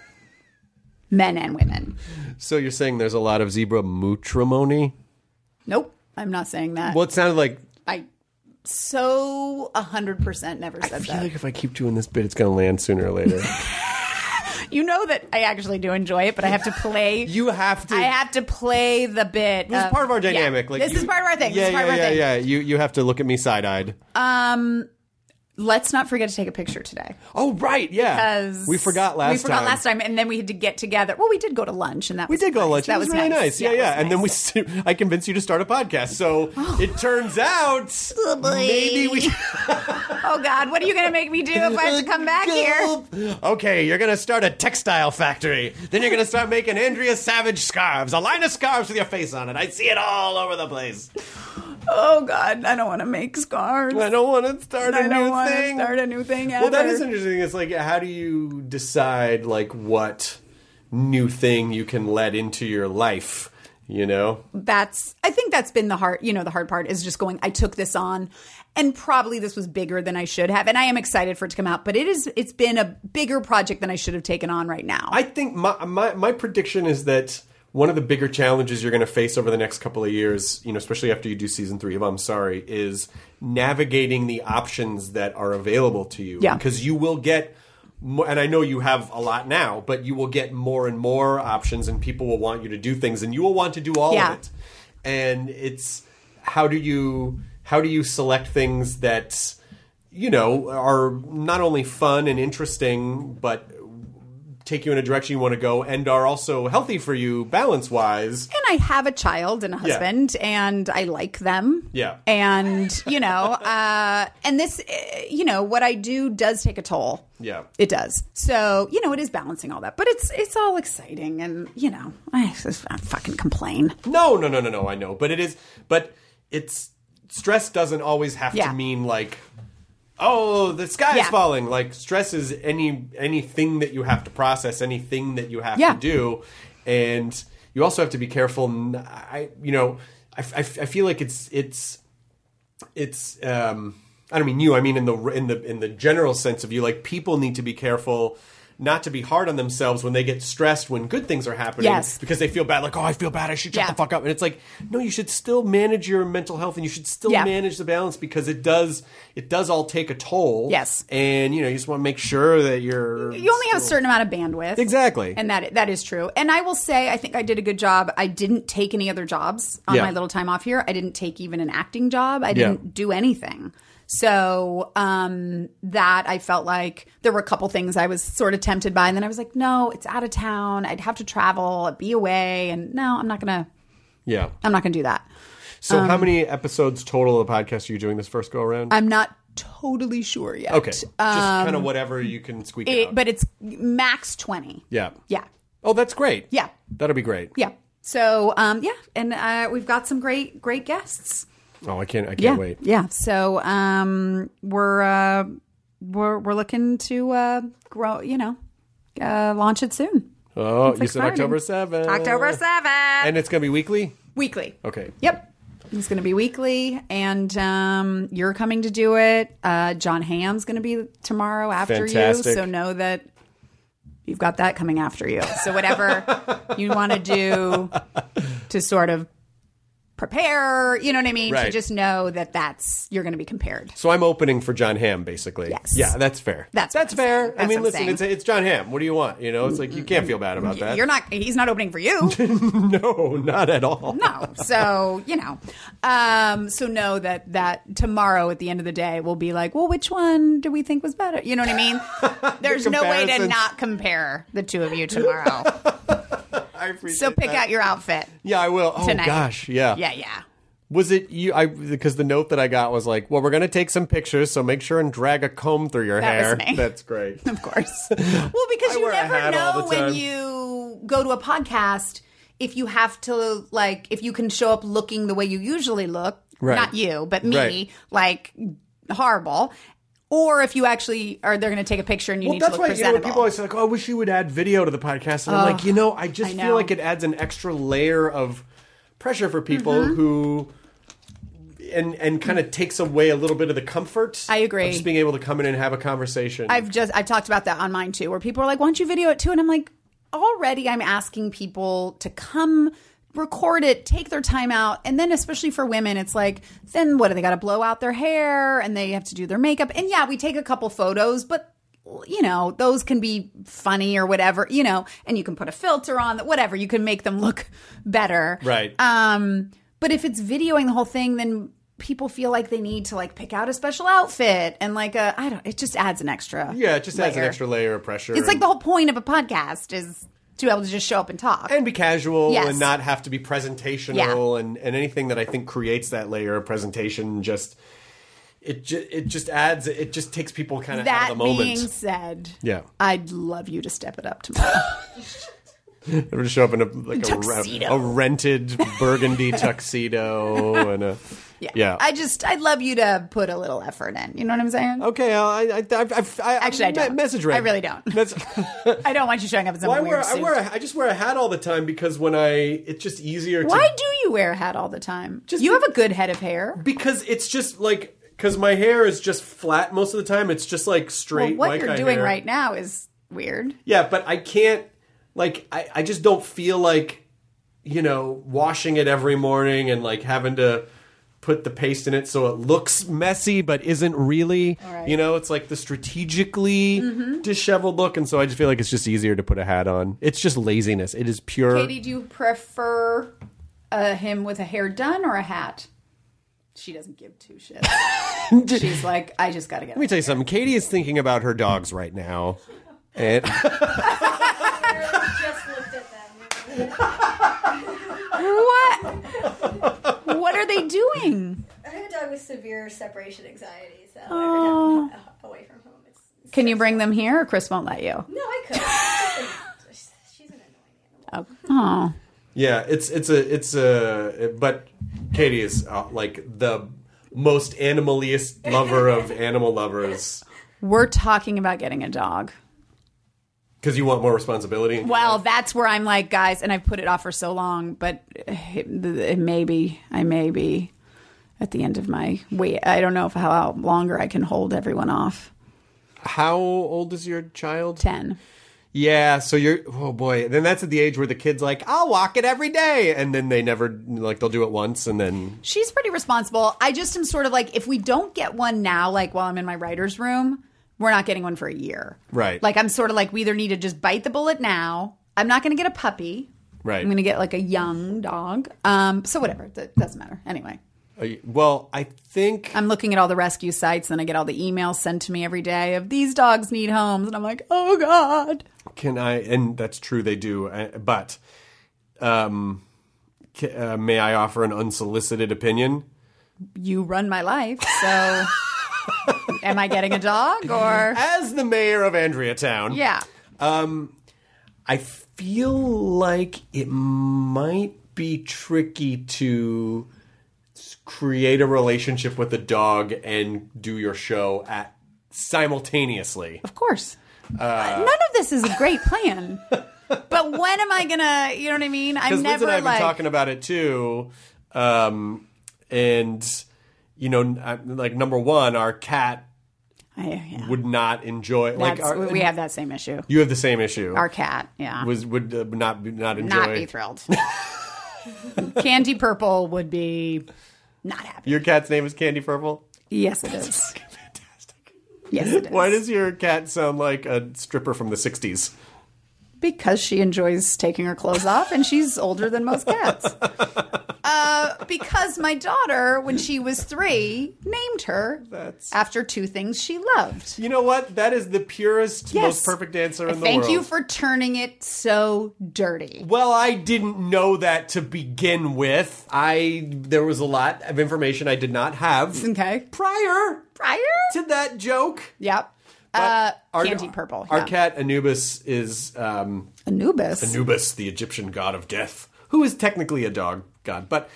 H: men and women.
F: So you're saying there's a lot of zebra matrimony?
H: Nope, I'm not saying that.
F: Well, it sounded like.
H: I so 100% never said
F: I feel
H: that.
F: like if I keep doing this bit, it's going to land sooner or later.
H: You know that I actually do enjoy it, but I have to play.
F: You have to.
H: I have to play the bit.
F: This is part of our dynamic.
H: Yeah. This is part of our thing.
F: Yeah. You have to look at me side-eyed.
H: Let's not forget to take a picture today.
F: Oh, right. Yeah.
H: Because
F: we forgot last time.
H: And then we had to get together. Well, we did go to lunch, and that was
F: We did go to
H: nice.
F: lunch.
H: That
F: It was really nice. Yeah.
H: it was
F: And then
H: nice.
F: I convinced you to start a podcast. So it turns out maybe we.
H: Oh God, what are you going to make me do if I have to come back here?
F: Okay, you're going to start a textile factory. Then you're going to start making Andrea Savage scarves. A line of scarves with your face on it. I see it all over the place.
H: Oh God, I don't want to make scarves.
F: I don't want to start a new thing.
H: I don't want to start a new thing ever.
F: Well, that is interesting. It's like, how do you decide, like, what new thing you can let into your life, you know?
H: I think that's been the hard part is just going, I took this on, and probably this was bigger than I should have. And I am excited for it to come out, but it's been a bigger project than I should have taken on right now.
F: I think my prediction is that one of the bigger challenges you're going to face over the next couple of years, you know, especially after you do season 3 of I'm Sorry, is navigating the options that are available to you.
H: Yeah.
F: Because you will get more, and I know you have a lot now, but you will get more and more options, and people will want you to do things, and you will want to do all of it. And it's how do you select things that, you know, are not only fun and interesting, but take you in a direction you want to go and are also healthy for you balance-wise.
H: And I have a child and a husband, and I like them.
F: Yeah.
H: And, you know, and this, you know, what I do does take a toll.
F: Yeah.
H: It does. So, you know, it is balancing all that. But it's all exciting, and, you know, I fucking complain.
F: No, I know. But it's stress doesn't always have to mean like, oh, the sky is falling. Like, stress is anything that you have to process, anything that you have to do, and you also have to be careful. I feel like it's. I don't mean you. I mean in the general sense of you. Like, people need to be careful not to be hard on themselves when they get stressed when good things are happening, because they feel bad, like, oh, I feel bad, I should shut the fuck up. And it's like, no, you should still manage your mental health, and you should still manage the balance, because it does all take a toll.
H: Yes.
F: And, you know, you just want to make sure that you
H: only have a certain amount of bandwidth.
F: Exactly.
H: And that is true. And I will say, I think I did a good job. I didn't take any other jobs on my little time off here. I didn't take even an acting job. I didn't do anything. So that I felt like there were a couple things I was sort of tempted by. And then I was like, no, it's out of town. I'd have to travel, be away. And no, I'm not going to do that.
F: So how many episodes total of the podcast are you doing this first go around?
H: I'm not totally sure yet.
F: Okay. Just kind of whatever you can squeak out.
H: But it's max 20.
F: Yeah.
H: Yeah.
F: Oh, that's great.
H: Yeah.
F: That'll be great.
H: Yeah. So, and we've got some great guests.
F: Oh, I can't wait.
H: Yeah. So, we're looking to grow, launch it soon.
F: Oh,
H: It's
F: you said
H: exciting.
F: October 7th.
H: October 7th.
F: And it's going to be weekly?
H: Weekly.
F: Okay.
H: Yep. It's going to be weekly, and you're coming to do it. John Hamm's going to be tomorrow after
F: Fantastic.
H: you, so know that you've got that coming after you. So whatever you want to do to sort of prepare, you know what I mean?
F: Right.
H: To just know that you're going to be compared.
F: So I'm opening for John Hamm, basically.
H: Yes.
F: Yeah, that's fair.
H: That's
F: fair.
H: That's
F: I mean,
H: what I'm
F: listen,
H: saying.
F: it's John Hamm. What do you want? You know, it's like, you can't feel bad about that.
H: He's not opening for you.
F: No, not at all.
H: No. So, so know that tomorrow at the end of the day, we'll be like, well, which one do we think was better? You know what I mean? There's no way to not compare the two of you tomorrow.
F: I appreciate
H: So pick
F: that.
H: out your outfit.
F: Yeah, I will. Oh,
H: tonight.
F: gosh, yeah.
H: Yeah.
F: Was it you? Because the note that I got was like, well, we're going to take some pictures, so make sure and drag a comb through your hair.
H: That was me.
F: That's great.
H: Of course. Well, because you never know when you go to a podcast if you have to, like, if you can show up looking the way you usually look.
F: Right.
H: Not you, but me.
F: Right.
H: Like, horrible. Or if you actually are, they're going to take a picture and you need to look presentable.
F: People always say, like, oh, I wish you would add video to the podcast. And I'm like, I just feel like it adds an extra layer of pressure for people who... And kind of takes away a little bit of the comfort.
H: I agree.
F: Of just being able to come in and have a conversation.
H: I've talked about that on mine too, where people are like, why don't you video it too? And I'm like, already I'm asking people to come record it, take their time out. And then especially for women, it's like, then what do they got to blow out their hair and they have to do their makeup. And yeah, we take a couple photos, but those can be funny or whatever, and you can put a filter on that, whatever, you can make them look better.
F: Right.
H: But if it's videoing the whole thing, then people feel like they need to like pick out a special outfit and like it just adds an extra
F: Yeah, it just adds an extra layer of pressure.
H: It's like the whole point of a podcast is to be able to just show up and talk.
F: And be casual
H: Yes.
F: and not have to be presentational and anything that I think creates that layer of presentation it just takes people kind of out of the moment.
H: That being said,
F: yeah.
H: I'd love you to step it up tomorrow.
F: I'm going to show up in a rented burgundy tuxedo and a
H: yeah. I'd love you to put a little effort in. You know what I'm saying?
F: Okay,
H: Actually, I don't.
F: Message read.
H: I really don't. I don't want you showing up in some weird suit.
F: I just wear a hat all the time because it's just easier to...
H: Why do you wear a hat all the time? You have a good head of hair.
F: Because it's just like... Because my hair is just flat most of the time. It's just like straight
H: what you're doing
F: hair.
H: right now is weird.
F: Yeah, but I can't... Like, I just don't feel like, washing it every morning and, like, having to put the paste in it so it looks messy but isn't really. Right. It's like the strategically disheveled look. And so I just feel like it's just easier to put a hat on. It's just laziness. It is pure...
H: Katie, do you prefer him with a hair done or a hat? She doesn't give two shits. She's like, I just got to get...
F: Let me tell you something. Katie is thinking about her dogs right now. And...
I: Just looked at them.
H: What are they doing?
I: I have a dog with severe separation anxiety, so every time I'm away from home, it's
H: Can you bring them here, or Chris won't let you?
I: No, I could. She's an annoying animal.
H: Oh.
F: Yeah, but Katie is like the most animaliest lover of animal lovers.
H: We're talking about getting a dog.
F: Because you want more responsibility?
H: Well, that's where I'm like, guys, and I've put it off for so long, but I may be at the end of my wait. I don't know how longer I can hold everyone off.
F: How old is your child?
H: 10.
F: Yeah, so oh boy. Then that's at the age where the kid's like, I'll walk it every day. And then they never, they'll do it once and then.
H: She's pretty responsible. I just am sort of like, if we don't get one now, like while I'm in my writer's room, we're not getting one for a year.
F: Right.
H: Like, I'm sort of like, we either need to just bite the bullet now. I'm not going to get a puppy.
F: Right.
H: I'm going to get like a young dog. So whatever. That doesn't matter. Anyway.
F: Well, I think...
H: I'm looking at all the rescue sites, and I get all the emails sent to me every day of these dogs need homes. And I'm like, oh, God.
F: And that's true, they do. But may I offer an unsolicited opinion?
H: You run my life, so... Am I getting a dog or?
F: As the mayor of Andreatown.
H: Yeah.
F: I feel like it might be tricky to create a relationship with a dog and do your show simultaneously.
H: Of course. None of this is a great plan. But when am I gonna, you know what I mean? I'm never
F: Liz and I have been talking about it too. And... like number one, our cat would not enjoy.
H: We have that same issue.
F: You have the same issue.
H: Our cat,
F: would not enjoy.
H: Not be thrilled. Candy Purple would be not happy.
F: Your cat's name is Candy Purple?
H: Yes, it is. Fantastic. Yes, it is.
F: Why does your cat sound like a stripper from the 60s?
H: Because she enjoys taking her clothes off, and she's older than most cats. Because my daughter, when she was 3, named her after 2 things she loved.
F: You know what? That is the purest,
H: Yes.
F: most perfect answer in the world.
H: Thank you for turning it so dirty.
F: Well, I didn't know that to begin with. There was a lot of information I did not have
H: Okay.
F: prior to that joke.
H: Yep.
F: But
H: Candy purple.
F: Our
H: yeah.
F: cat Anubis is
H: Anubis.
F: Anubis, the Egyptian god of death, who is technically a dog god. But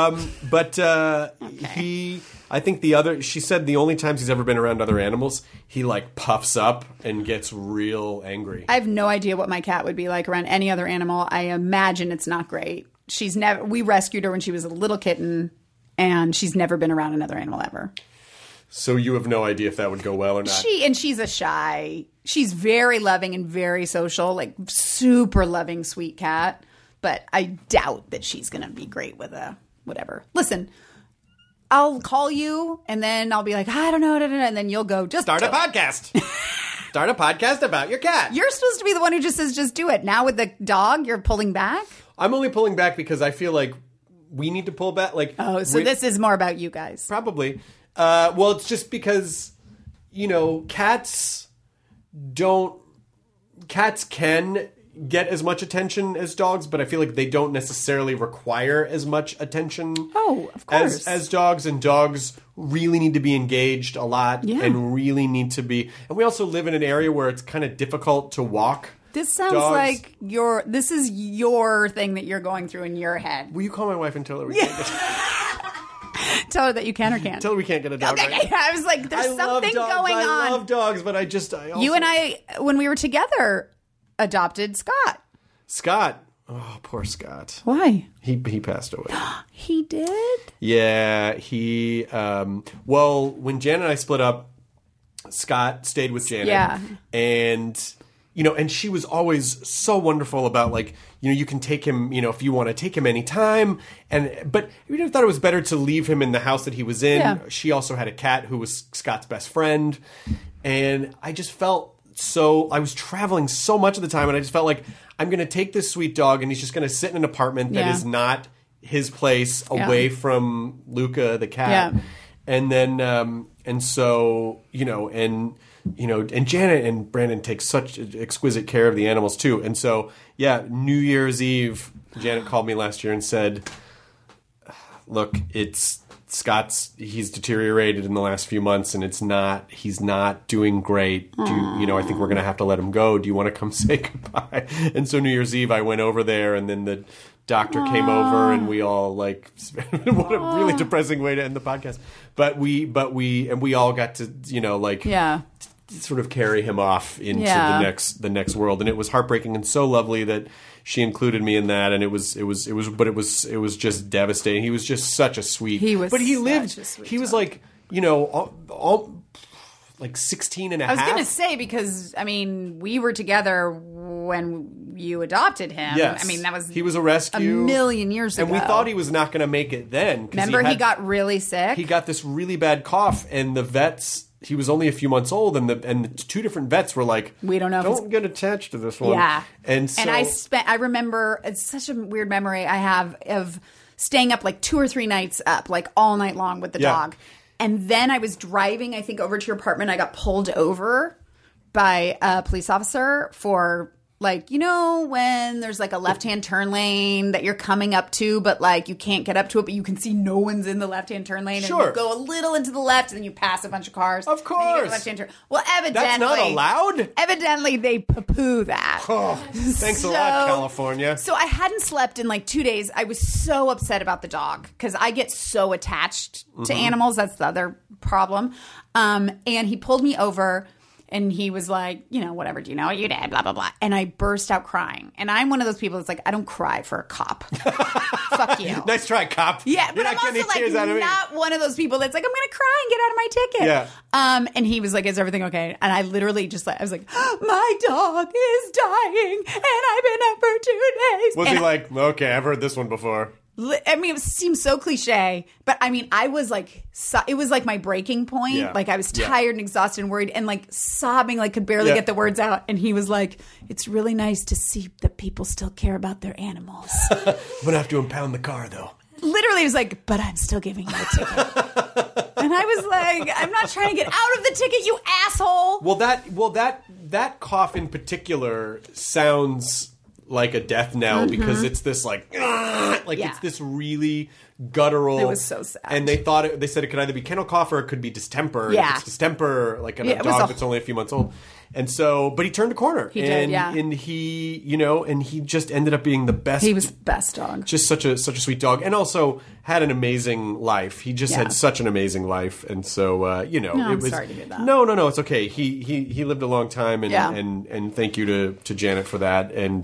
F: he, I think she said the only times he's ever been around other animals, he like puffs up and gets real angry.
H: I have no idea what my cat would be like around any other animal. I imagine it's not great. We rescued her when she was a little kitten, and she's never been around another animal ever.
F: So you have no idea if that would go well or not.
H: She's very loving and very social, like super loving, sweet cat. But I doubt that she's going to be great with a whatever. Listen, I'll call you and then I'll be like, I don't know. And then you'll go, just
F: Start a podcast. Start a podcast about your cat.
H: You're supposed to be the one who just says, just do it. Now with the dog, you're pulling back?
F: I'm only pulling back because I feel like we need to pull back.
H: This is more about you guys.
F: Probably. Well, it's just because, cats can get as much attention as dogs, but I feel like they don't necessarily require as much attention
H: of course.
F: as dogs, and dogs really need to be engaged a lot and really need to be. And we also live in an area where it's kind of difficult to walk.
H: This sounds
F: dogs.
H: like this is your thing that you're going through in your head.
F: Will you call my wife and tell her we can't get
H: Tell her that you can or can't.
F: Tell her we can't get a dog.
H: Okay,
F: right?
H: I was like, there's something going on.
F: I love dogs, but I also...
H: You and I, when we were together, adopted Scott.
F: Scott. Oh, poor Scott.
H: Why?
F: He passed away.
H: He did?
F: Yeah, he... when Janet and I split up, Scott stayed with Janet.
H: Yeah.
F: And... and she was always so wonderful about, like, you can take him, if you want to take him anytime. But I thought it was better to leave him in the house that he was in.
H: Yeah.
F: She also had a cat who was Scott's best friend. And I just felt I was traveling so much of the time, and I just felt like I'm going to take this sweet dog, and he's just going to sit in an apartment that is not his place, away from Luca, the cat.
H: Yeah.
F: And then, and Janet and Brandon take such exquisite care of the animals too. And so, New Year's Eve, Janet called me last year and said, look, he's deteriorated in the last few months, and he's not doing great. I think we're going to have to let him go. Do you want to come say goodbye? And so New Year's Eve, I went over there, and then the doctor came over, and we all what a really depressing way to end the podcast. But we all got to, sort of carry him off into the next world, and it was heartbreaking and so lovely that she included me in that, and it was just devastating. He was just such a sweet. He was like like 16 and a half.
H: I was going to say, because we were together when you adopted him.
F: Yes. He was a rescue
H: a million years ago.
F: And we thought he was not going to make it then.
H: Remember, he got really sick?
F: He got this really bad cough, and the vets... He was only a few months old, and the 2 different vets were like,
H: "We don't know.
F: Don't get attached to this one."
H: Yeah,
F: and so,
H: I remember, it's such a weird memory I have of staying up like 2 or 3 nights up, like all night long with the dog, and then I was driving, I think, over to your apartment. I got pulled over by a police officer for. When there's like a left-hand turn lane that you're coming up to, but like you can't get up to it, but you can see no one's in the left-hand turn lane.
F: Sure.
H: And you go a little into the left, and then you pass a bunch of cars.
F: Of course.
H: Left-hand turn. Well, evidently.
F: That's not allowed?
H: Evidently, they poo-poo that.
F: Oh, thanks a lot, California.
H: So I hadn't slept in like 2 days. I was so upset about the dog because I get so attached to animals. That's the other problem. And he pulled me over. And he was like, whatever, do you know what you did? Blah, blah, blah. And I burst out crying. And I'm one of those people that's like, I don't cry for a cop. Fuck you.
F: Nice try, cop.
H: Yeah, but I'm also like not one of those people that's like, I'm going to cry and get out of my ticket.
F: Yeah.
H: And he was like, is everything okay? And I literally just I was like, my dog is dying and I've been up for 2 days.
F: Was he like, okay, I've heard this one before?
H: It seems so cliche, but I was like, it was like my breaking point.
F: Yeah.
H: Like I was tired and exhausted and worried and like sobbing, like could barely get the words out. And he was like, it's really nice to see that people still care about their animals.
F: I'm going to have to impound the car though.
H: Literally. literally was like, but I'm still giving you a ticket. And I was like, I'm not trying to get out of the ticket, you asshole.
F: Well, that cough in particular sounds like a death knell because it's this it's this really guttural.
H: It was so sad.
F: And they said it could either be kennel cough or it could be distemper.
H: Yeah.
F: If it's distemper, like a dog that's only a few months old. And so, but he turned a corner.
H: He did, yeah.
F: And he, and he just ended up being the best.
H: He was the best dog.
F: Just such a sweet dog, and also had an amazing life. He just had such an amazing life, and so
H: I'm sorry to hear that.
F: No, it's okay. He lived a long time, and thank you to Janet for that, and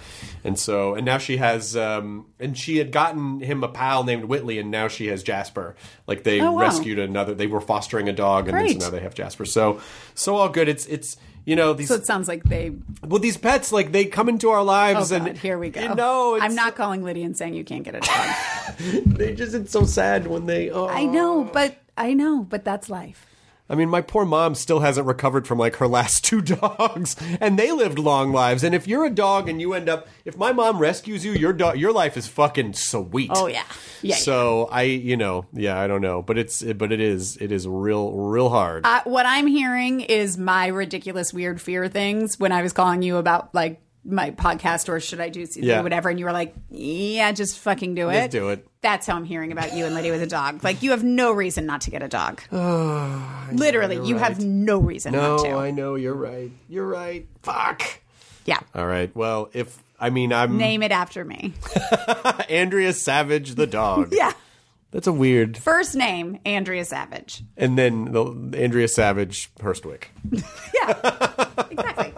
F: now she has and she had gotten him a pal named Whitley, and now she has Jasper. Like they rescued another. They were fostering a dog, and then, so now they have Jasper. So all good. It's these. So
H: it sounds like
F: these pets, like they come into our lives, and
H: here we go. I'm not calling Lydia and saying you can't get a dog.
F: It's so sad when they. Oh.
H: I know, but that's life.
F: I mean, my poor mom still hasn't recovered from like her last 2 dogs, and they lived long lives. And if you're a dog and you end up, if my mom rescues you, your life is fucking sweet.
H: Oh yeah.
F: So I don't know, but it is real hard.
H: What I'm hearing is my ridiculous weird fear things when I was calling you about like my podcast or should I do whatever, and you were like, yeah, just fucking do it.
F: Just do it.
H: That's how I'm hearing about you and Lydia with a dog. Like, you have no reason not to get a dog. Literally, you have no reason not to.
F: No, I know, you're right. Fuck.
H: Yeah.
F: All right. Well, I'm...
H: Name it after me.
F: Andrea Savage the dog.
H: Yeah.
F: That's a weird...
H: First name, Andrea Savage.
F: And then Andrea Savage Hurstwick.
H: Yeah. Exactly.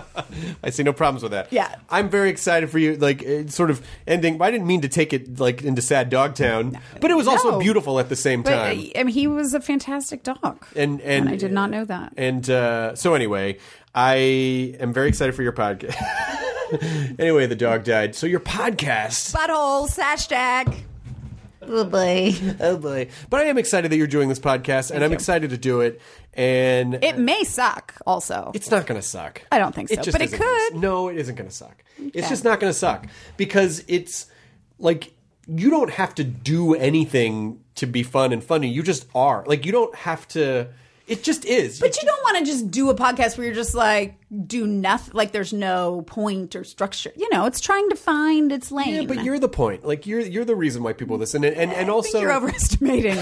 F: I see no problems with that.
H: Yeah.
F: I'm very excited for you, like, sort of ending. I didn't mean to take it, like, into Sad Dog Town, but it was also beautiful at the same time.
H: I mean, he was a fantastic dog. And I did not know that.
F: And so anyway, I am very excited for your podcast. Anyway, the dog died. So your podcast.
H: Butthole, #. Oh boy.
F: But I am excited that you're doing this podcast, and I'm excited to do it. And
H: it may suck also.
F: It's not going to suck.
H: I don't think so, but it could.
F: No, it isn't going to suck. Okay. It's just not going to suck because it's like you don't have to do anything to be fun and funny. You just are. Like you don't have to. It just is.
H: But you don't want to just do a podcast where you're just like, do nothing. Like there's no point or structure. It's trying to find its lane.
F: Yeah, but you're the point. Like you're the reason why people listen. And also.
H: I think you're overestimating.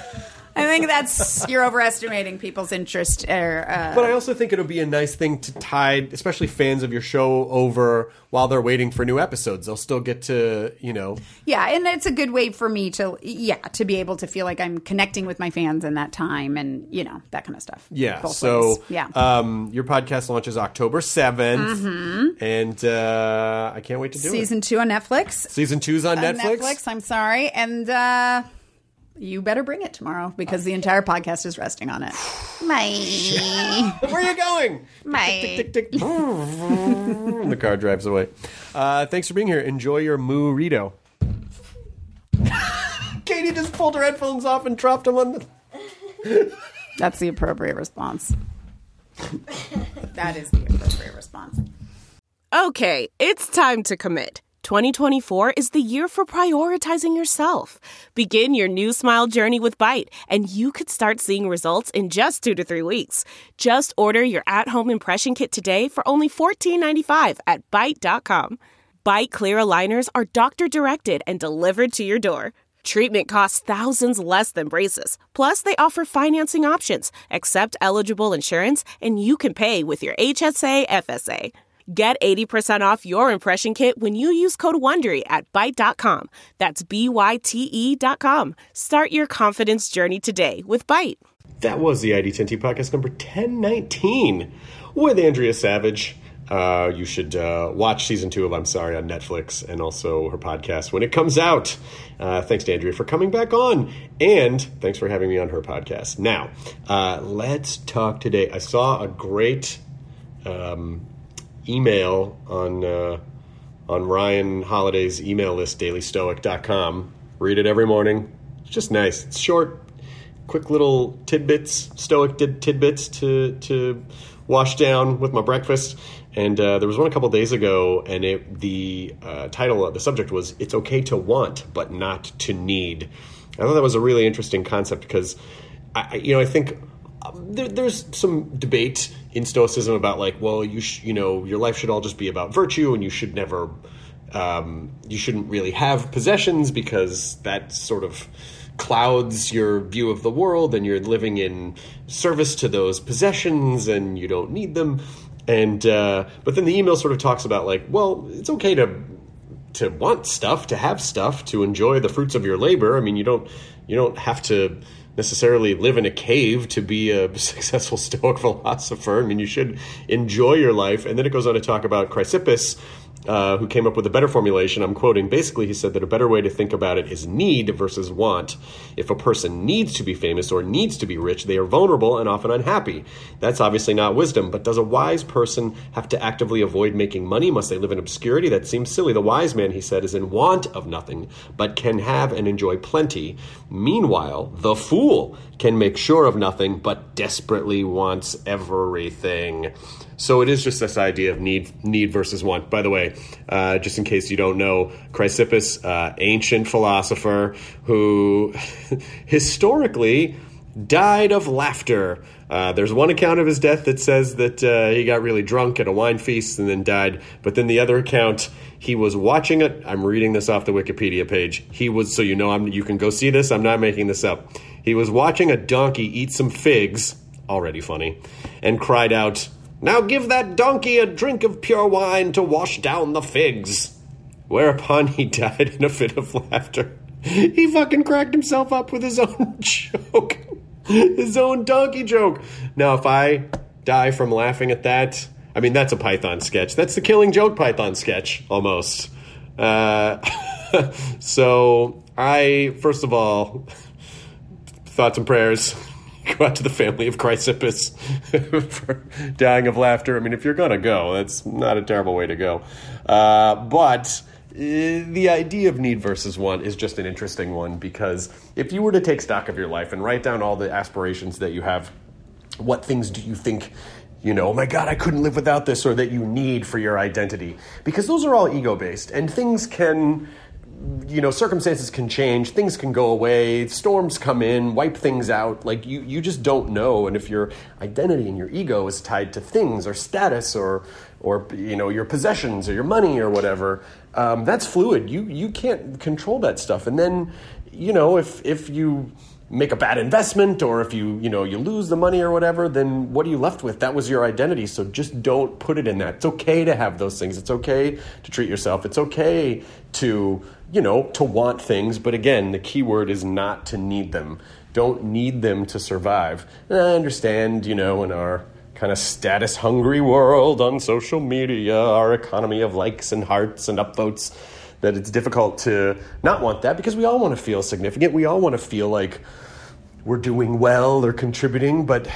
H: I think you're overestimating people's interest.
F: But I also think it'll be a nice thing to tide, especially fans of your show, over while they're waiting for new episodes. They'll still get to,
H: Yeah, and it's a good way for me to be able to feel like I'm connecting with my fans in that time and, that kind of stuff.
F: Yeah,
H: both
F: so
H: ways. Yeah.
F: Your podcast launches October 7th. Mm-hmm. And I can't wait to do
H: Season 2 on Netflix.
F: Season 2's on Netflix.
H: I'm sorry. And... you better bring it tomorrow because the entire podcast is resting on it.
F: Where are you going? Tick, tick, tick, tick. The car drives away. Thanks for being here. Enjoy your Moo-rito. Katie just pulled her headphones off and dropped them on the...
H: That's the appropriate response. That is the appropriate response.
J: Okay, it's time to commit. 2024 is the year for prioritizing yourself. Begin your new smile journey with Byte, and you could start seeing results in just 2 to 3 weeks. Just order your at-home impression kit today for only $14.95 at Byte.com. Byte Clear aligners are doctor-directed and delivered to your door. Treatment costs thousands less than braces. Plus, they offer financing options, accept eligible insurance, and you can pay with your HSA FSA. Get 80% off your impression kit when you use code WONDERY at Byte.com. That's BYTE.com. Start your confidence journey today with Byte.
F: That was the ID10T podcast number 1019 with Andrea Savage. You should watch season 2 of I'm Sorry on Netflix and also her podcast when it comes out. Thanks to Andrea for coming back on, and thanks for having me on her podcast. Now, let's talk today. I saw a great... email on Ryan Holiday's email list, dailystoic.com. Read it every morning. It's just nice. It's short, quick little tidbits, stoic tidbits to wash down with my breakfast. And there was one a couple days ago, and the title, the subject was, "It's okay to want, but not to need." I thought that was a really interesting concept because, I think there's some debate in Stoicism about like, well, your life should all just be about virtue, and you should never, you shouldn't really have possessions because that sort of clouds your view of the world, and you're living in service to those possessions, and you don't need them. And but then the email sort of talks about like, well, it's okay to want stuff, to have stuff, to enjoy the fruits of your labor. I mean, you don't have to necessarily live in a cave to be a successful Stoic philosopher. I mean, you should enjoy your life. And then it goes on to talk about Chrysippus, who came up with a better formulation. I'm quoting. Basically, he said that a better way to think about it is need versus want. If a person needs to be famous or needs to be rich, they are vulnerable and often unhappy. That's obviously not wisdom. But does a wise person have to actively avoid making money? Must they live in obscurity? That seems silly. The wise man, he said, is in want of nothing, but can have and enjoy plenty. Meanwhile, the fool can make sure of nothing, but desperately wants everything. So it is just this idea of need versus want. By the way, just in case you don't know, Chrysippus, ancient philosopher who historically died of laughter. There's one account of his death that says that he got really drunk at a wine feast and then died. But then the other account, he was watching it. I'm reading this off the Wikipedia page. He was, so you know, you can go see this. I'm not making this up. He was watching a donkey eat some figs, already funny, and cried out, "Now give that donkey a drink of pure wine to wash down the figs." Whereupon he died in a fit of laughter. He fucking cracked himself up with his own joke. His own donkey joke. Now, if I die from laughing at that, I mean, that's a Python sketch. That's the Killing Joke Python sketch, almost. So, first of all, thoughts and prayers go out to the family of Chrysippus for dying of laughter. I mean, if you're going to go, that's not a terrible way to go. But the idea of need versus want is just an interesting one, because if you were to take stock of your life and write down all the aspirations that you have, what things do you think, oh my God, I couldn't live without this, or that you need for your identity? Because those are all ego-based, and things can, circumstances can change, things can go away, storms come in, wipe things out. Like, you just don't know. And if your identity and your ego is tied to things or status or your possessions or your money or whatever, that's fluid. You can't control that stuff. And then, if you make a bad investment, or if you lose the money or whatever, then what are you left with? That was your identity. So just don't put it in that. It's okay to have those things. It's okay to treat yourself. It's okay to want things. But again, the key word is not to need them. Don't need them to survive. And I understand, in our kind of status-hungry world on social media, our economy of likes and hearts and upvotes, that it's difficult to not want that, because we all want to feel significant. We all want to feel like we're doing well or contributing. But,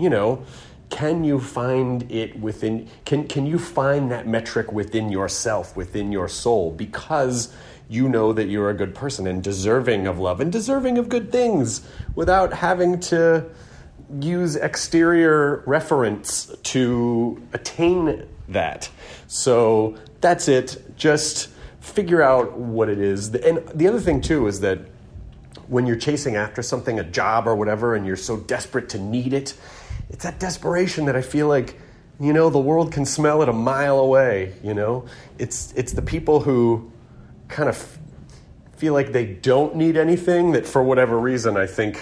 F: can you find it within, can you find that metric within yourself, within your soul? Because you know that you're a good person and deserving of love and deserving of good things, without having to use exterior reference to attain that. So that's it. Just figure out what it is. And the other thing too is that when you're chasing after something, a job or whatever, and you're so desperate to need it, it's that desperation that I feel like, the world can smell it a mile away. It's the people who kind of feel like they don't need anything, that for whatever reason, I think,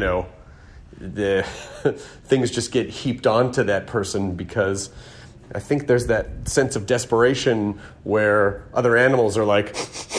F: the things just get heaped onto that person, because I think there's that sense of desperation where other animals are like,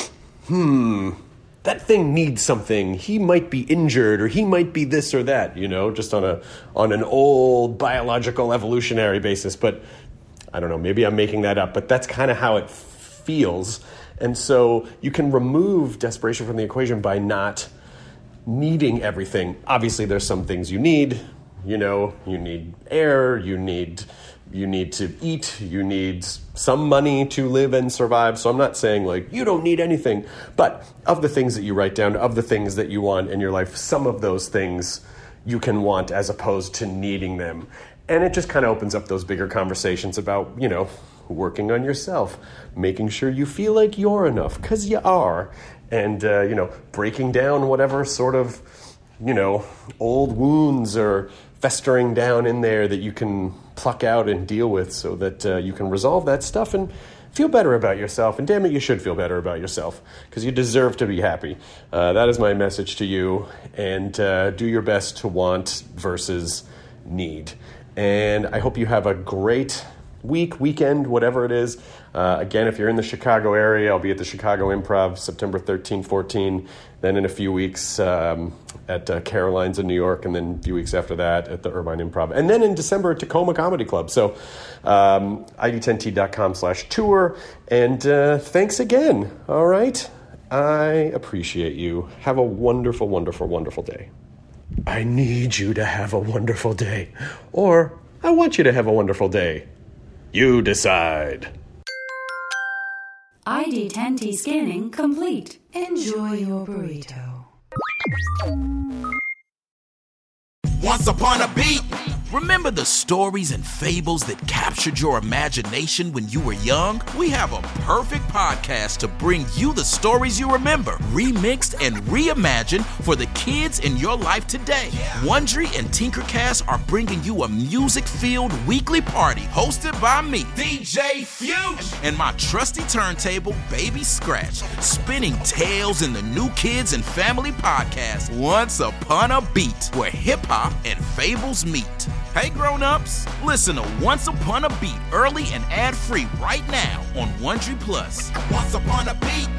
F: that thing needs something. He might be injured, or he might be this or that, just on an old biological evolutionary basis. But I don't know, maybe I'm making that up, but that's kind of how it feels. And so you can remove desperation from the equation by not needing everything. Obviously, there's some things you need. You need air, you need to eat, you need some money to live and survive. So I'm not saying like you don't need anything, but of the things that you write down, of the things that you want in your life, some of those things you can want as opposed to needing them. And it just kind of opens up those bigger conversations about, you know, working on yourself, making sure you feel like you're enough, because you are, and, you know, breaking down whatever sort of, you know, old wounds or festering down in there that you can pluck out and deal with so that you can resolve that stuff and feel better about yourself. And damn it, you should feel better about yourself because you deserve to be happy. That is my message to you. And do your best to want versus need. And I hope you have a great weekend, whatever it is. Again, if you're in the Chicago area, I'll be at the Chicago Improv September 13, 14. Then in a few weeks at Caroline's in New York, and then a few weeks after that at the Irvine Improv. And then in December at Tacoma Comedy Club. So id10t.com/tour. And thanks again. All right? I appreciate you. Have a wonderful, wonderful, wonderful day. I need you to have a wonderful day. Or I want you to have a wonderful day. You decide.
G: ID10T scanning complete. Enjoy your burrito.
K: Once upon a beat. Remember the stories and fables that captured your imagination when you were young? We have a perfect podcast to bring you the stories you remember, remixed and reimagined for the kids in your life today. Wondery and Tinkercast are bringing you a music-filled weekly party hosted by me, DJ Fuge, and my trusty turntable, Baby Scratch, spinning tales in the New Kids and Family podcast, Once Upon a Beat, where hip-hop and fables meet. Hey grown-ups, listen to Once Upon a Beat early and ad-free right now on Wondery Plus. Once Upon a Beat.